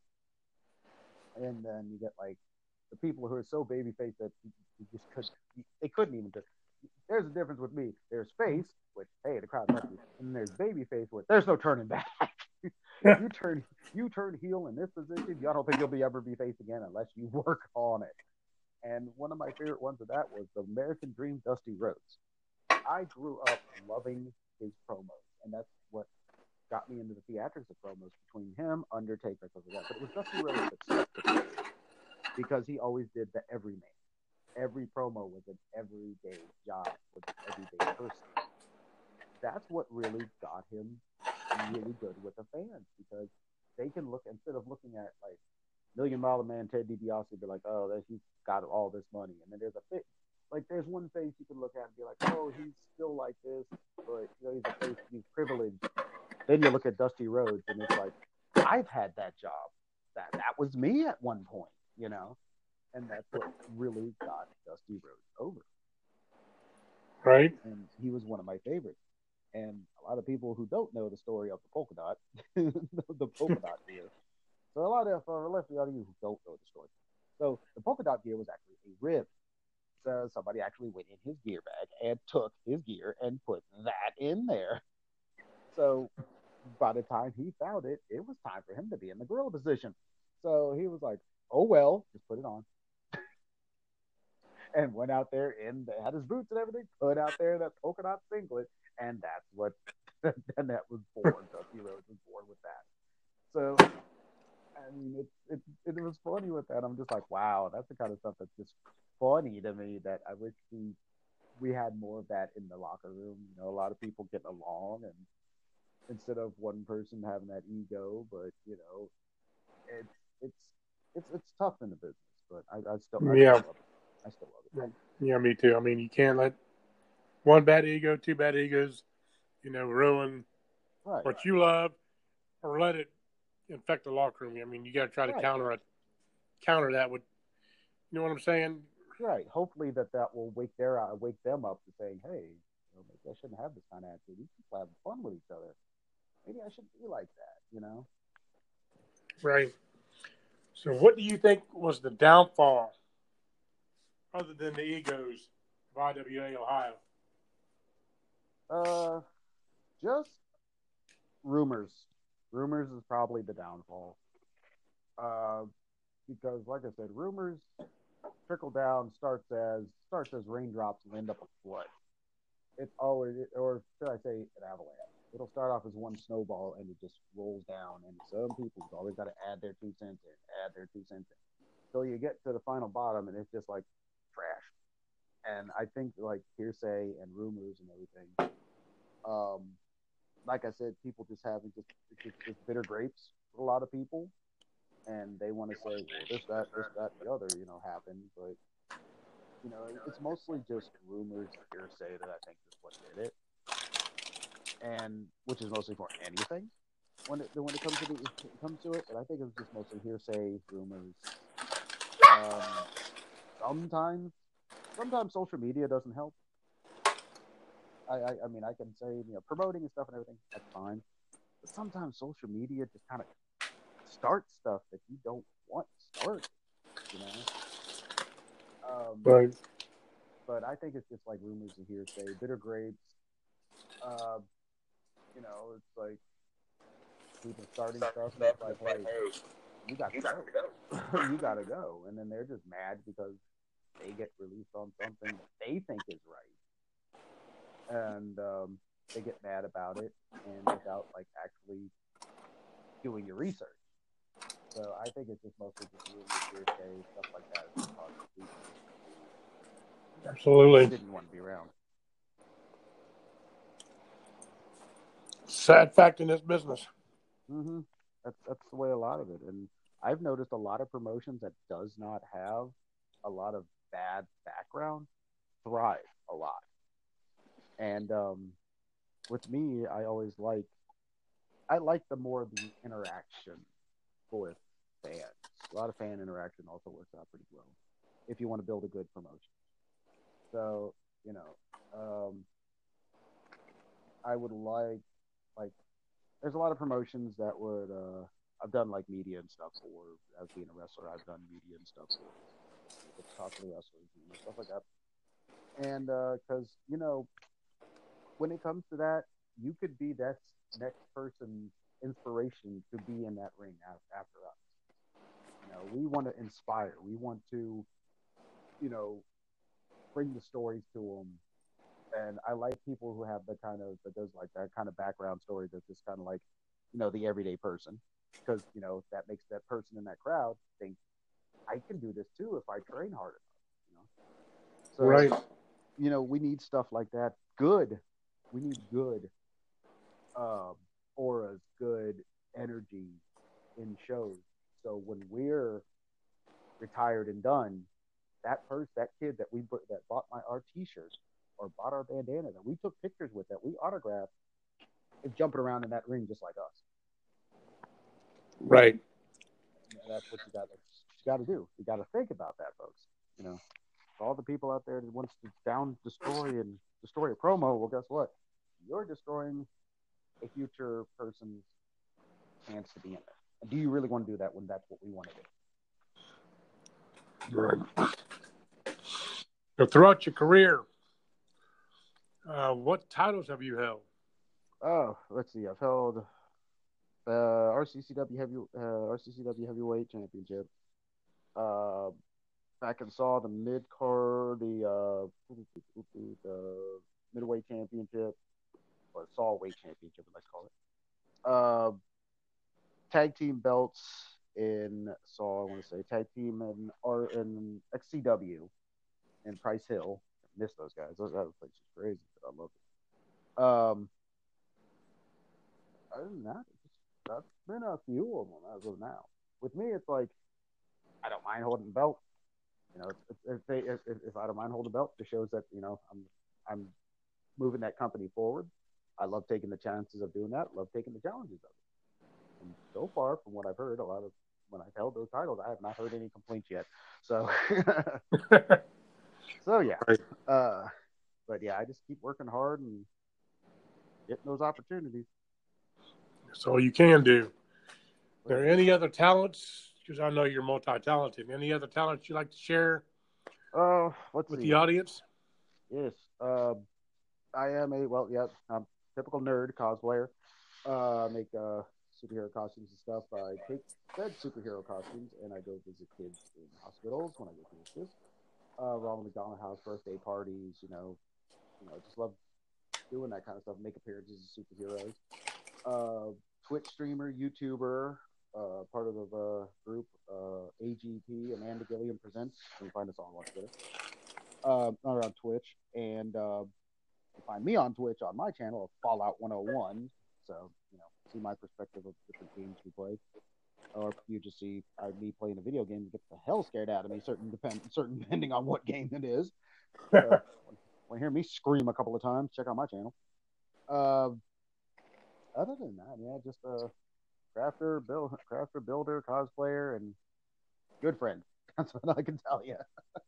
And then you get like the people who are so babyface that you, you just could, they couldn't even just, there's a difference with me. There's face, which hey, the crowd loves you, and then there's baby face, which there's no turning back. you turn you turn heel in this position, I don't think you'll be ever be face again unless you work on it. And one of my favorite ones of that was the American Dream, Dusty Rhodes. I grew up loving his promos, and that's what got me into the theatrics of promos between him, Undertaker, stuff like that. But it was Dusty Rhodes that stuck to me because he always did the everyman. Every promo was an everyday job with an everyday person. That's what really got him really good with the fans because they can look, instead of looking at like Million Dollar Man Ted DiBiase, be like, oh, that he's got all this money. And then there's a fit, like there's one face you can look at and be like, oh, he's still like this, but you know, he's a face, he's privileged. Then you look at Dusty Rhodes and it's like, I've had that job. That that was me at one point, you know? And that's what really got Dusty Rhodes over. Right. And he was one of my favorites. And a lot of people who don't know the story of the polka dot, the polka dot gear. So a lot of, for a lot of you who don't know the story. So the polka dot gear was actually a rib. So somebody actually went in his gear bag and took his gear and put that in there. So by the time he found it, it was time for him to be in the gorilla position. So he was like, oh, well, just put it on. and went out there and had his boots and everything, put out there that polka dot singlet, and that's what and that was born. Dusty Rhodes was born with that. So I mean, it, it it was funny with that. I'm just like, wow, that's the kind of stuff that's just funny to me. That I wish we we had more of that in the locker room. You know, a lot of people getting along, and instead of one person having that ego, but you know, it's it's it's it's tough in the business. But I, I still I Yeah. still love it. I still love it. Yeah, me too. I mean, you can't let one bad ego, two bad egos, you know, ruin Right, what you love or let it infect the locker room. I mean, you got to try to right, counter it, counter that with, you know what I'm saying? right. Hopefully that that will wake their uh, wake them up to saying, hey, you know, maybe I shouldn't have this kind of attitude. These people having fun with each other. Maybe I should be like that. You know. Right. So, what do you think was the downfall, other than the egos, of I W A Ohio? Uh, just rumors. Rumors is probably the downfall. Uh, because like I said, rumors trickle down starts as starts as raindrops and end up a flood. It's always, or should I say, an avalanche. It'll start off as one snowball and it just rolls down. And some people's always got to add their two cents in, add their two cents in. So you get to the final bottom and it's just like trash. And I think like hearsay and rumors and everything. Um, like I said, people just having just, just, just bitter grapes for a lot of people, and they want to say, well, this, that, this, that, the other, you know, happened, but you know, it's mostly just rumors, hearsay that I think is what did it, and which is mostly for anything when it when it comes to the, it comes to it. But I think it was just mostly hearsay, rumors. Um, sometimes, sometimes social media doesn't help. I, I, I mean, I can say, you know, promoting and stuff and everything, that's fine. But sometimes social media just kind of starts stuff that you don't want to start, you know? Um, Right. but I think it's just like rumors and hearsay, bitter grapes. Uh, you know, it's like people starting stuff and it's like, hey, you got to go. you got to go. And then they're just mad because they get released on something that they think is right. And um, they get mad about it and without like actually doing your research. So I think it's just mostly just rumors, hearsay, stuff like that. It's just hard to do. Absolutely. Didn't want to be around. Sad fact in this business. Mm-hmm. That's that's the way a lot of it. And I've noticed a lot of promotions that does not have a lot of bad background thrive a lot. And um, with me, I always like I like the more the interaction with fans. A lot of fan interaction also works out pretty well if you want to build a good promotion. So, you know, um, I would like like there's a lot of promotions that would uh, I've done like media and stuff for as being a wrestler. I've done media and stuff for get to talk to the wrestlers and stuff like that. And because uh, you know, when it comes to that, you could be that next person's inspiration to be in that ring after us. You know, we want to inspire. We want to, you know, bring the stories to them. And I like people who have the kind of that does like that kind of background story that's just kind of like, you know, the everyday person, because you know that makes that person in that crowd think I can do this too if I train hard enough. You know, so Right. you know we need stuff like that. Good, we need good um, auras, good energy in shows. So when we're retired and done, that person, that kid that we that bought my our T-shirt or bought our bandana that we took pictures with, that we autographed, is jumping around in that ring just like us. Right. And that's what you got. You got to do. You got to think about that, folks. You know, for all the people out there that wants to down, destroy, and destroy a promo. Well, guess what? You're destroying a future person's chance to be in there. And do you really want to do that when that's what we want to do? Right. So throughout your career, uh, what titles have you held? Oh, let's see. I've held uh, R C C W heavy uh, R C C W heavyweight championship, uh, back and saw the mid card, the uh, the midweight championship or Saw weight championship, let's call it. Uh, tag team belts in Saw. I want to say tag team in or in X C W in Price Hill. I miss those guys. Those, that place is crazy, but I love it. Um, other than that, that's been a few of them as of now. With me, it's like I don't mind holding the belt. You know, if, if they if, if I don't mind holding the belt, it shows that you know I'm I'm moving that company forward. I love taking the chances of doing that. Love taking the challenges of it. And so far, from what I've heard, a lot of when I've held those titles, I have not heard any complaints yet. So, so yeah. Right. Uh, but yeah, I just keep working hard and getting those opportunities. That's all you can do. Are there any other talents? Because I know you're multi-talented. Any other talents you'd like to share uh, let's with see. the audience? Yes. Uh, I am a, well, yeah, I'm a typical nerd cosplayer. Uh, make uh, superhero costumes and stuff. I take said superhero costumes and I go visit kids in hospitals when I go to this. Uh, Ronald McDonald House birthday parties, you know, you know, just love doing that kind of stuff. Make appearances as superheroes. Uh, Twitch streamer, YouTuber, uh, part of the uh, group uh, A G P, Amanda Gilliam Presents. You can find us all on Twitter. Uh, or on Twitch, and uh, you can find me on Twitch on my channel of Fallout one oh one. So, you know, see my perspective of different games we play. Or you just see uh, me playing a video game and get the hell scared out of me, certain depend, certain depending on what game it is. So, when you hear me scream a couple of times, check out my channel. Uh, other than that, yeah, just a crafter, build, crafter, builder, cosplayer, and good friend. That's what I can tell you.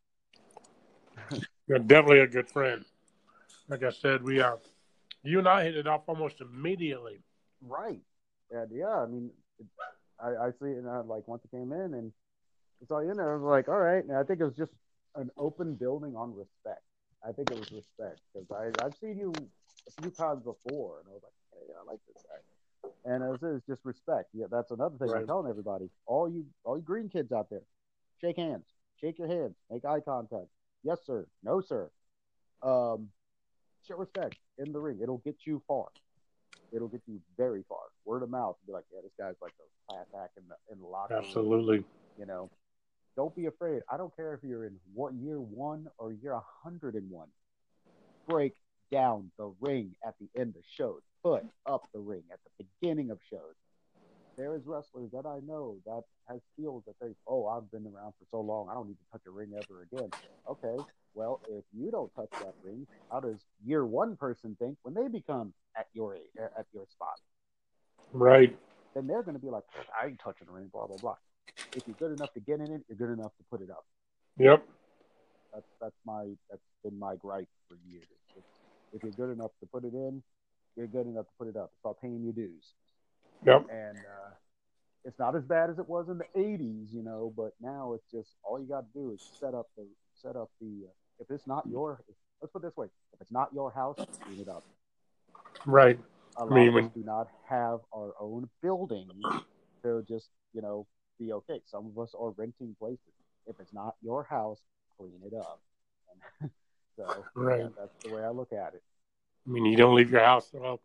You're definitely a good friend. Like I said, we are. You and I hit it off almost immediately. Right. And yeah, I mean, it, I, I see it, and I, like, once it came in, and it's all in there, I was like, all right. And I think it was just an open building on respect. I think it was respect, because I've seen you a few times before, and I was like, hey, I like this guy. And it was just respect. Yeah, that's another thing Right. I'm telling everybody. All you, all you green kids out there, shake hands, shake your hands, make eye contact. Yes, sir. No, sir. Um, show respect in the ring. It'll get you far. It'll get you very far. Word of mouth. Be like, yeah, this guy's like a class act in the in the locker room. Absolutely. You know, don't be afraid. I don't care if you're in what year one or year one hundred and one. Break down the ring at the end of shows. Put up the ring at the beginning of shows. There is wrestlers that I know that has skills that they, oh, I've been around for so long, I don't need to touch a ring ever again. Okay, well, if you don't touch that ring, how does year one person think when they become at your age, at your spot? Right. Then they're going to be like, I ain't touching the ring, blah, blah, blah. If you're good enough to get in it, you're good enough to put it up. Yep. That's that's my that's been my gripe for years. If, if you're good enough to put it in, you're good enough to put it up. It's about paying your dues. Yep. And uh, it's not as bad as it was in the eighties, you know. But now it's just all you got to do is set up the set up the. Uh, if it's not your, if, let's put it this way: if it's not your house, clean it up. Right. A lot I mean, of when... us do not have our own buildings to just you know be okay. Some of us are renting places. If it's not your house, clean it up. And so right. yeah, that's the way I look at it. I mean, you don't leave your house. Well,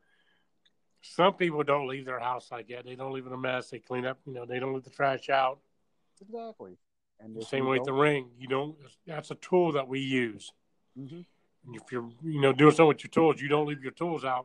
some people don't leave their house like that. They don't leave it a mess. They clean up. You know, they don't leave the trash out. Exactly. And the same way with the ring. You don't. That's a tool that we use. Mm-hmm. And if you're, you know, doing something with your tools, you don't leave your tools out.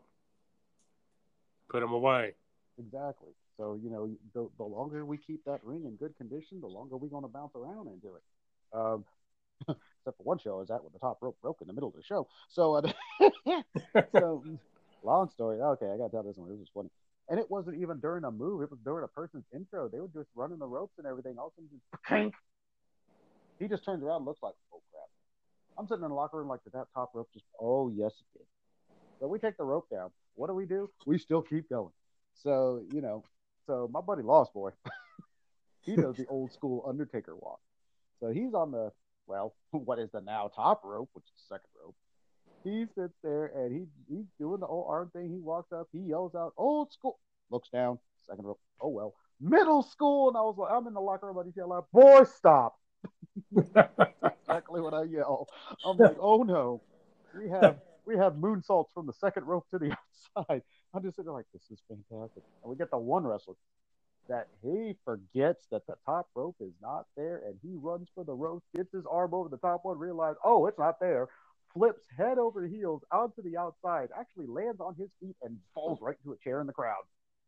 Put them away. Exactly. So, you know, the, the longer we keep that ring in good condition, the longer we're going to bounce around into it. Um, except for one show, is that with the top rope broke in the middle of the show. So, uh, so long story. Okay, I got to tell this one. This was funny. And it wasn't even during a move. It was during a person's intro. They were just running the ropes and everything. All of a sudden, just pink. He just turns around and looks like, oh, crap. I'm sitting in the locker room like, did that top rope just, oh, yes, it did. So we take the rope down. What do we do? We still keep going. So, you know, so my buddy Lost Boy, he does the old school Undertaker walk. So he's on the, well, what is the now top rope, which is the second rope. He sits there and he he's doing the old arm thing. He walks up, he yells out, old school, looks down, second rope, oh well, middle school. And I was like, I'm in the locker room, but he's yelling out, boy, stop. Exactly what I yell. I'm like, oh no, we have we have moonsaults from the second rope to the outside. I'm just sitting there like, this is fantastic. And we get the one wrestler that he forgets that the top rope is not there, and he runs for the rope, gets his arm over the top one, realizes, oh, it's not there, flips head over heels onto the outside, actually lands on his feet, and falls right into a chair in the crowd.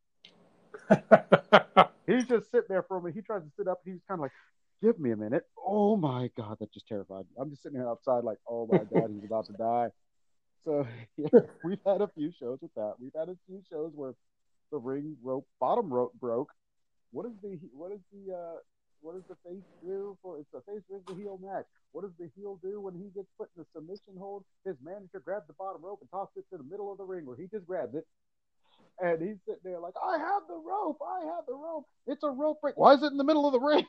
He's just sitting there for a minute. He tries to sit up. He's kind of like, give me a minute. Oh my God, that just terrified me. I'm just sitting here outside like, oh my God, he's about to die. So yeah, we've had a few shows with that. We've had a few shows where the ring rope, bottom rope broke. What is the what is the uh, what does the face do for it's the face versus the heel match? What does the heel do when he gets put in the submission hold? His manager grabs the bottom rope and tosses it to the middle of the ring where he just grabs it. And he's sitting there like, I have the rope, I have the rope. It's a rope break. Why is it in the middle of the ring?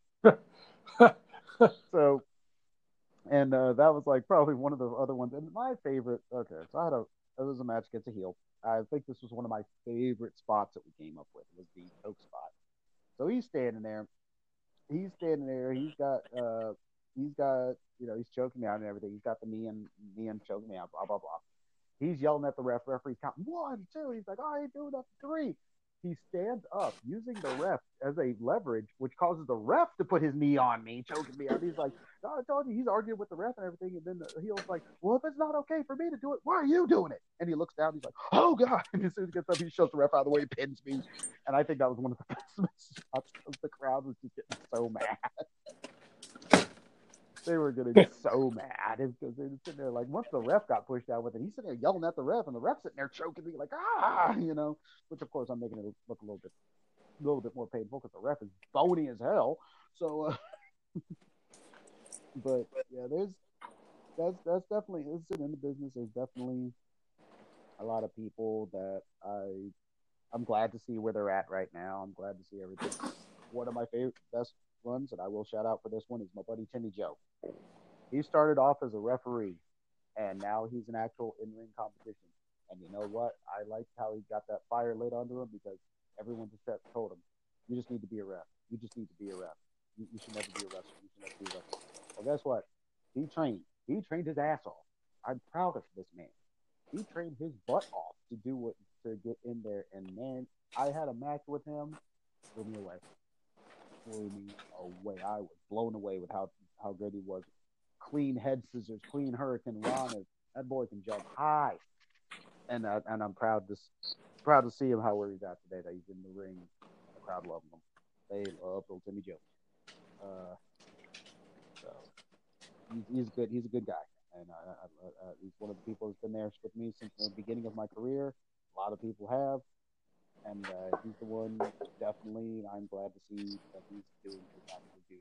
So, and uh, that was like probably one of the other ones. And my favorite, okay, so I had a, it was a match against a heel. I think this was one of my favorite spots that we came up with was the choke spot. So he's standing there. He's standing there. He's got, uh, he's got, you know, he's choking me out and everything. He's got the knee and knee and choking me out. Blah blah blah. He's yelling at the ref. Referee's counting one, two. He's like, "I ain't doing that." Three. He stands up using the ref as a leverage, which causes the ref to put his knee on me, choking me out. He's like, oh, I told you. He's arguing with the ref and everything. And then the heel's like, well, if it's not okay for me to do it, why are you doing it? And he looks down. He's like, oh, God. And as soon as he gets up, he shoves the ref out of the way, pins me. And I think that was one of the best spots because the crowd was just getting so mad. They were getting so mad because they were sitting there like, once the ref got pushed out with it, he's sitting there yelling at the ref, and the ref sitting there choking me like, ah, you know, which of course I'm making it look a little bit, a little bit more painful because the ref is bony as hell. So, uh, but yeah, there's that's that's definitely it's in the business. There's definitely a lot of people that I I'm glad to see where they're at right now. I'm glad to see everything. One of my favorite best runs, and I will shout out for this one, is my buddy Timmy Joe. He started off as a referee, and now he's an actual in-ring competition. And you know what? I liked how he got that fire lit under him because everyone just told him, you just need to be a ref. You just need to be a ref. You, you should never be a wrestler. You should never be a wrestler. Well, guess what? He trained. He trained his ass off. I'm proud of this man. He trained his butt off to do what to get in there. And man, I had a match with him. Blew me away. Blew me away. I was blown away with how how good he was. Clean head scissors, clean hurricane rana. That boy can jump high, and uh, and I'm proud to proud to see him how where he's at today. That he's in the ring. The crowd loves him. They love little Timmy Joe. Uh, so he's, he's good. He's a good guy, and uh, uh, uh, he's one of the people who's been there with me since the beginning of my career. A lot of people have, and uh, he's the one. Definitely, I'm glad to see that he's doing his actual duty.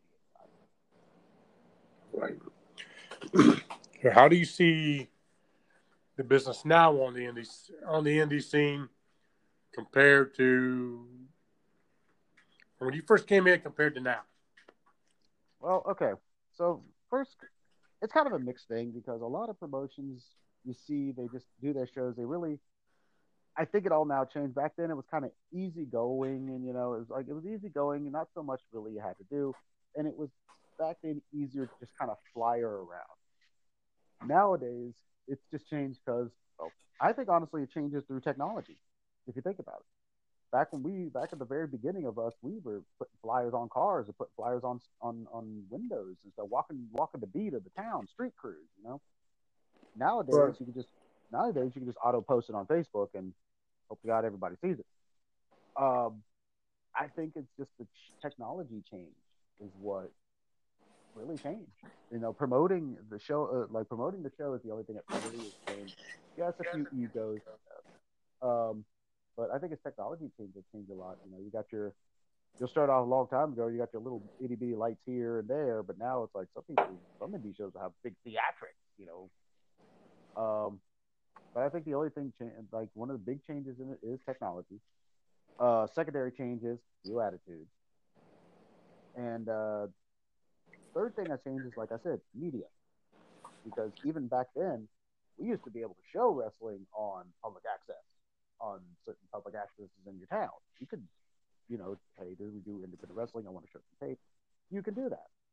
Right. So how do you see the business now on the indie on the indie scene compared to when you first came in compared to now? Well, okay. So first, it's kind of a mixed thing because a lot of promotions you see they just do their shows. They really, I think it all now changed. Back then, it was kind of easy going, and you know, it was like it was easy going, and not so much really you had to do, and it was back then easier to just kind of flyer around. Nowadays, it's just changed because, well, I think honestly it changes through technology. If you think about it, back when we, back at the very beginning of us, we were putting flyers on cars and putting flyers on on on windows and stuff, walking walking the beat of the town, street crews. You know, nowadays Right. you can just nowadays you can just auto post it on Facebook and hope to God everybody sees it. Um, I think it's just the technology change is what really changed. You know, promoting the show, uh, like promoting the show, is the only thing that really has changed. Yes, a few egos, um, but I think it's technology change that changed a lot. You know, you got your, you'll start off a long time ago. You got your little itty bitty lights here and there, but now it's like some people, some of these shows have big theatrics. You know, um, but I think the only thing, cha- like one of the big changes in it is technology. Uh, secondary changes, new attitudes, and uh, third thing that changes, like I said, media. Because even back then, we used to be able to show wrestling on public access, on certain public accesses in your town. You could, you know, hey, do we do independent wrestling? I want to show some tape. You can do that.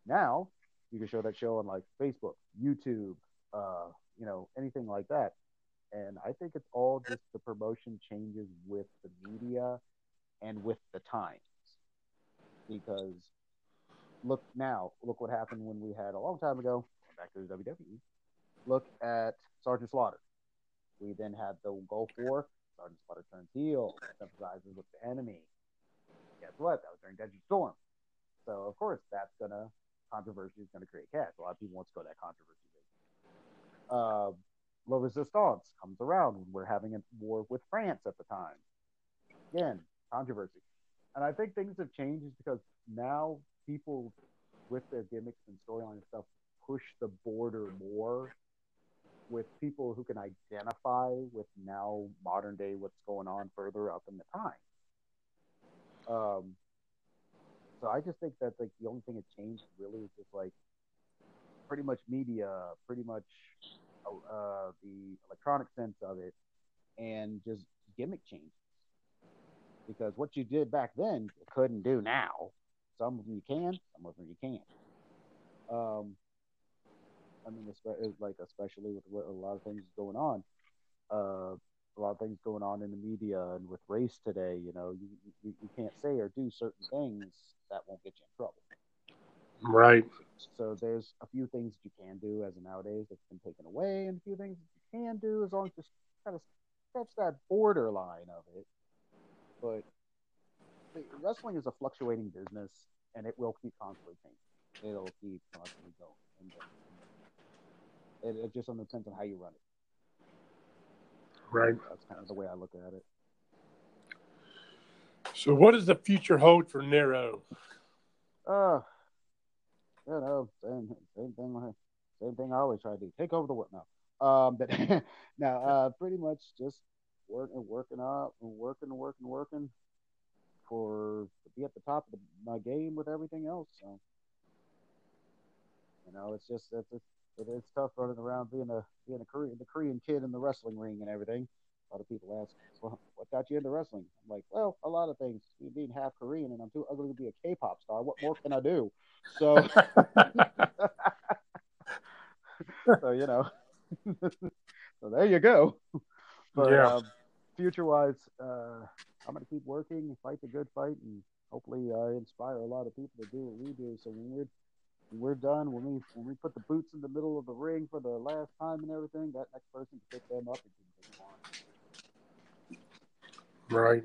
Now you can show that show on like Facebook, YouTube, uh, you know, anything like that. And I think it's all just the promotion changes with the media and with the times. Because look now, look what happened when we had a long time ago, back to the W W E. Look at Sergeant Slaughter. We then had the Gulf War. Sergeant Slaughter turns heel, sympathizes with the enemy. Guess what? That was during Desert Storm. So of course that's gonna controversy is gonna create cash. A lot of people want to go that controversy. Uh, La Resistance comes around when we're having a war with France at the time. Again, controversy. And I think things have changed because now people with their gimmicks and storyline and stuff push the border more with people who can identify with now modern day what's going on further up in the time. Um, so I just think that like the only thing that changed really is just like pretty much media, pretty much uh, the electronic sense of it, and just gimmick changes. Because what you did back then, you couldn't do now. Some of them you can, some of them you can't. Um, I mean, it's like especially with what a lot of things going on, uh, a lot of things going on in the media and with race today. You know, you, you you can't say or do certain things that won't get you in trouble. Right. So there's a few things that you can do as of nowadays that's been taken away, and a few things that you can do as long as you kind of catch that borderline of it. But wrestling is a fluctuating business, and it will keep constantly changing. It'll keep constantly going. And it, it just depends on how you run it. Right. That's kind of the way I look at it. So, what does the future hold for Nero? Uh, you know, same, same thing. Same thing I always try to do. Take over the work now. Um, but now, uh, pretty much just working, working up, and working, working, working for to be at the top of the, my game with everything else. So, you know, it's just it's, it's it is tough running around being a being a Korean the Korean kid in the wrestling ring and everything. A lot of people ask, well, what got you into wrestling? I'm like, well, a lot of things. Being half Korean and I'm too ugly to be a K-pop star. What more can I do? So, so you know, so there you go. But yeah. um, future-wise, uh, I'm gonna keep working, fight the good fight, and hopefully uh, inspire a lot of people to do what we do. So when we're when we're done, when we when we put the boots in the middle of the ring for the last time and everything, that next person can pick them up and can take them on. Right.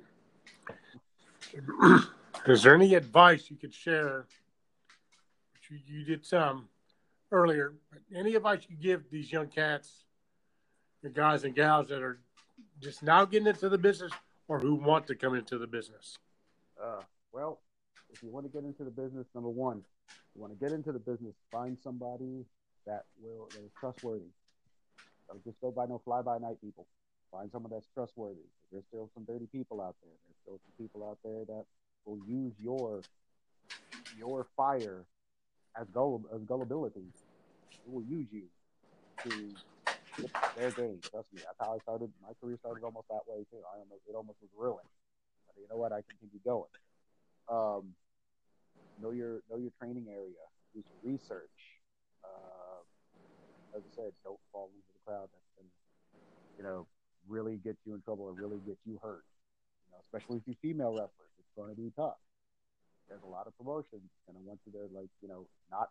Is there any advice you could share? You, you did some earlier. Any advice you give these young cats, the guys and gals that are just now getting into the business or who want to come into the business? Uh, well, if you want to get into the business, number one, you want to get into the business, find somebody that will that is trustworthy. Don't just go by no fly by night people. Find someone that's trustworthy. There's still some dirty people out there. There's still some people out there that will use your your fire as gull as gullibility. It will use you to get their game. Trust me, that's how I started. My career started almost that way too. I almost it almost was ruined. But you know what? I continue going. Um, know your know your training area. Do some research. Uh, as I said, don't fall into the crowd that's been, you know, really get you in trouble or really get you hurt. You know, especially if you're female wrestlers, it's going to be tough. There's a lot of promotions going to want you to like, you know, not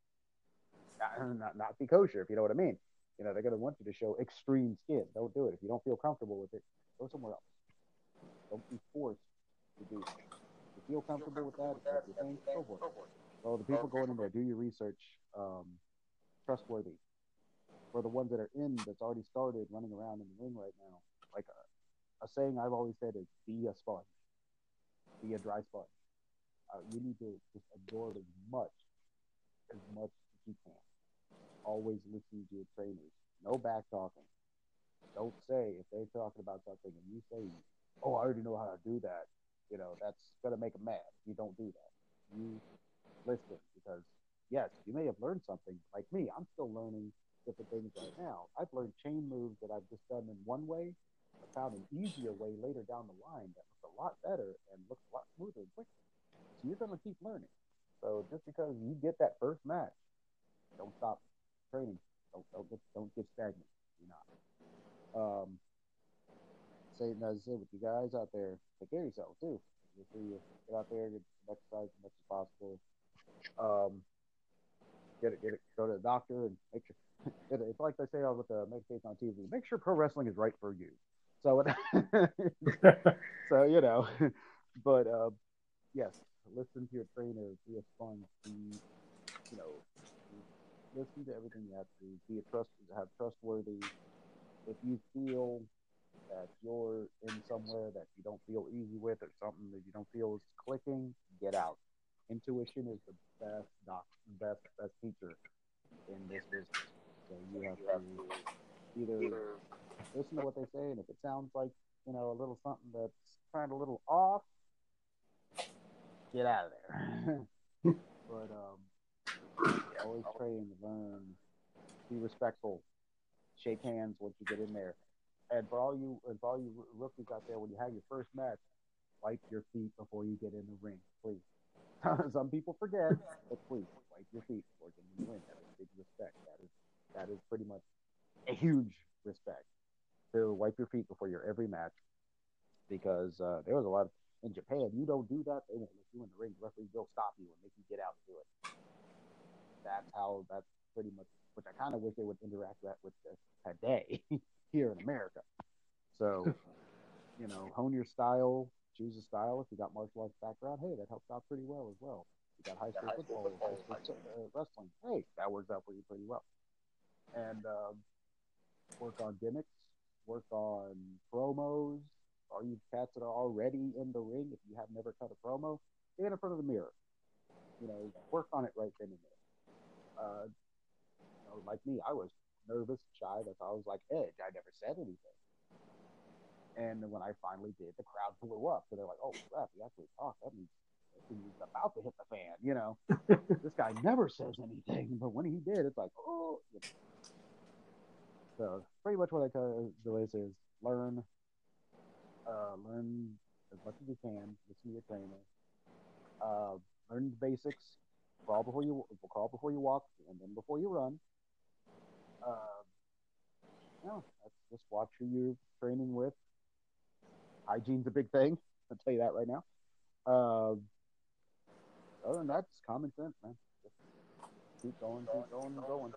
not not be kosher, if you know what I mean. You know, they're going to want you to show extreme skin. Don't do it if you don't feel comfortable with it. Go somewhere else. Don't be forced to do it. If you feel comfortable with that, if that's your thing, go for it. So the people going in there, do your research. Um, trustworthy. For the ones that are in, that's already started running around in the ring right now, like a, a saying I've always said is be a sponge, be a dry sponge. Uh, you need to just absorb as much, as much as you can. Always listen to your trainers. No back talking. Don't say if they're talking about something and you say, "Oh, I already know how to do that." You know that's gonna make them mad. You don't do that. You listen because yes, you may have learned something. Like me, I'm still learning different things right now. I've learned chain moves that I've just done in one way, but found an easier way later down the line that looks a lot better and looks a lot smoother and quicker. So you're gonna keep learning. So just because you get that first match, don't stop training. Don't don't get don't get stagnant. Do not. Um, same as I said with you guys out there, take care of yourselves too. Make sure you get out there, get exercise as much as possible. Um, get it, get it, go to the doctor and make sure. It's like they say with the medication on T V. Make sure pro wrestling is right for you. So, so you know, but uh, yes, listen to your trainer. Be a sponge. Be, you know, listen to everything you have to. Be a trust. Have trustworthy. If you feel that you're in somewhere that you don't feel easy with, or something that you don't feel is clicking, get out. Intuition is the best doc, best best teacher in this business. So you have to either listen to what they say, and if it sounds like, you know, a little something that's kind of a little off, get out of there. But um, always train, learn, be respectful, shake hands once you get in there. And for all you, and for all you rookies out there, when you have your first match, wipe your feet before you get in the ring, please. Some people forget, but please wipe your feet before getting in the ring. That is big respect. That is that is pretty much a huge respect. To wipe your feet before your every match, because uh, there was a lot of, in Japan. You don't do that, they won't let you in the ring. The referee will stop you and make you get out and do it. That's how. That's pretty much. Which I kind of wish they would interact that with this today here in America. So, you know, hone your style. Choose a style. If you got martial arts background, hey, that helps out pretty well as well. If you got high school football, high school uh, wrestling, hey, that works out for you pretty well. And um, work on gimmicks, work on promos. All you cats that are already in the ring, if you have never cut a promo, stand in front of the mirror. You know, work on it right then and there. Uh, you know, like me, I was nervous, shy. That's why I was like Edge. I never said anything. And when I finally did, the crowd blew up. So they're like, oh, crap, he actually talked. That means he's about to hit the fan, you know. This guy never says anything. But when he did, it's like, oh. You know. So pretty much what I tell the way is learn, uh, learn as much as you can. Listen to your trainer. Uh, learn the basics. Crawl before you crawl before you walk, and then before you run. Uh, no, that's just watch who you're training with. Hygiene's a big thing. I'll tell you that right now. Uh, other than that, it's common sense, man. Just keep going, keep going, going.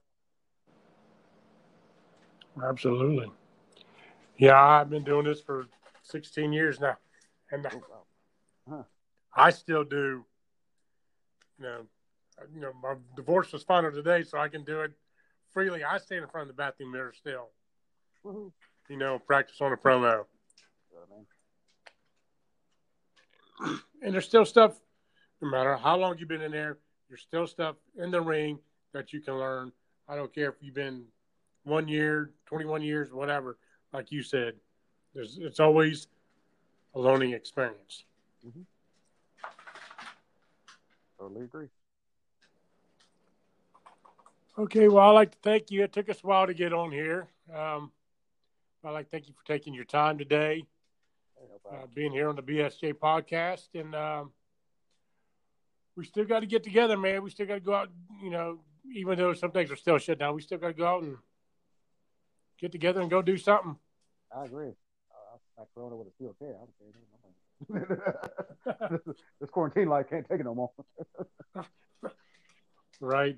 Absolutely. Yeah, I've been doing this for sixteen years now, and Oh, wow. Huh. I still do. You know, you know, my divorce was final today, so I can do it freely. I stand in front of the bathroom mirror still. Woo-hoo. You know, practice on a promo. Yeah, man. And there's still stuff, no matter how long you've been in there, there's still stuff in the ring that you can learn. I don't care if you've been one year, twenty-one years, whatever. Like you said, there's it's always a learning experience. Mm-hmm. Totally agree. Okay, well, I'd like to thank you. It took us a while to get on here. Um, I'd like to thank you for taking your time today. Uh, being here on the B S J podcast, and um, we still got to get together, man. We still got to go out, you know, even though some things are still shut down, we still got to go out and get together and go do something. I agree. Uh, I Corona with a steel chair. I don't care. This quarantine life can't take it no more. Right.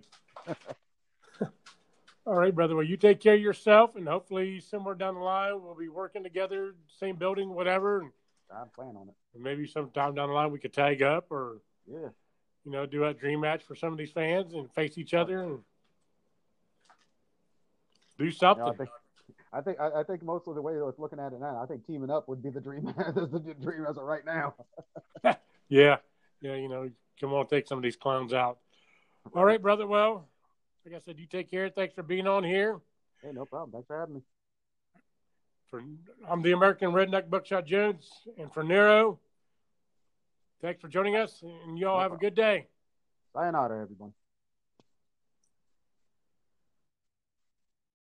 All right, brother. Well, you take care of yourself, and hopefully somewhere down the line we'll be working together, same building, whatever. And I plan on it. maybe sometime down the line we could tag up or, Yeah. you know, do a dream match for some of these fans and face each other and do something. You know, I think I think I, I think most of the way I was looking at it now, I think teaming up would be the dream. That's the dream as of right now. Yeah. Yeah, you know, come on, take some of these clowns out. All right, brother. Well, like I said, you take care. Thanks for being on here. Hey, no problem. Thanks for having me. For I'm the American Redneck Buckshot Jones, and for Nero, thanks for joining us, and you all have a good day. Sayonara, everyone.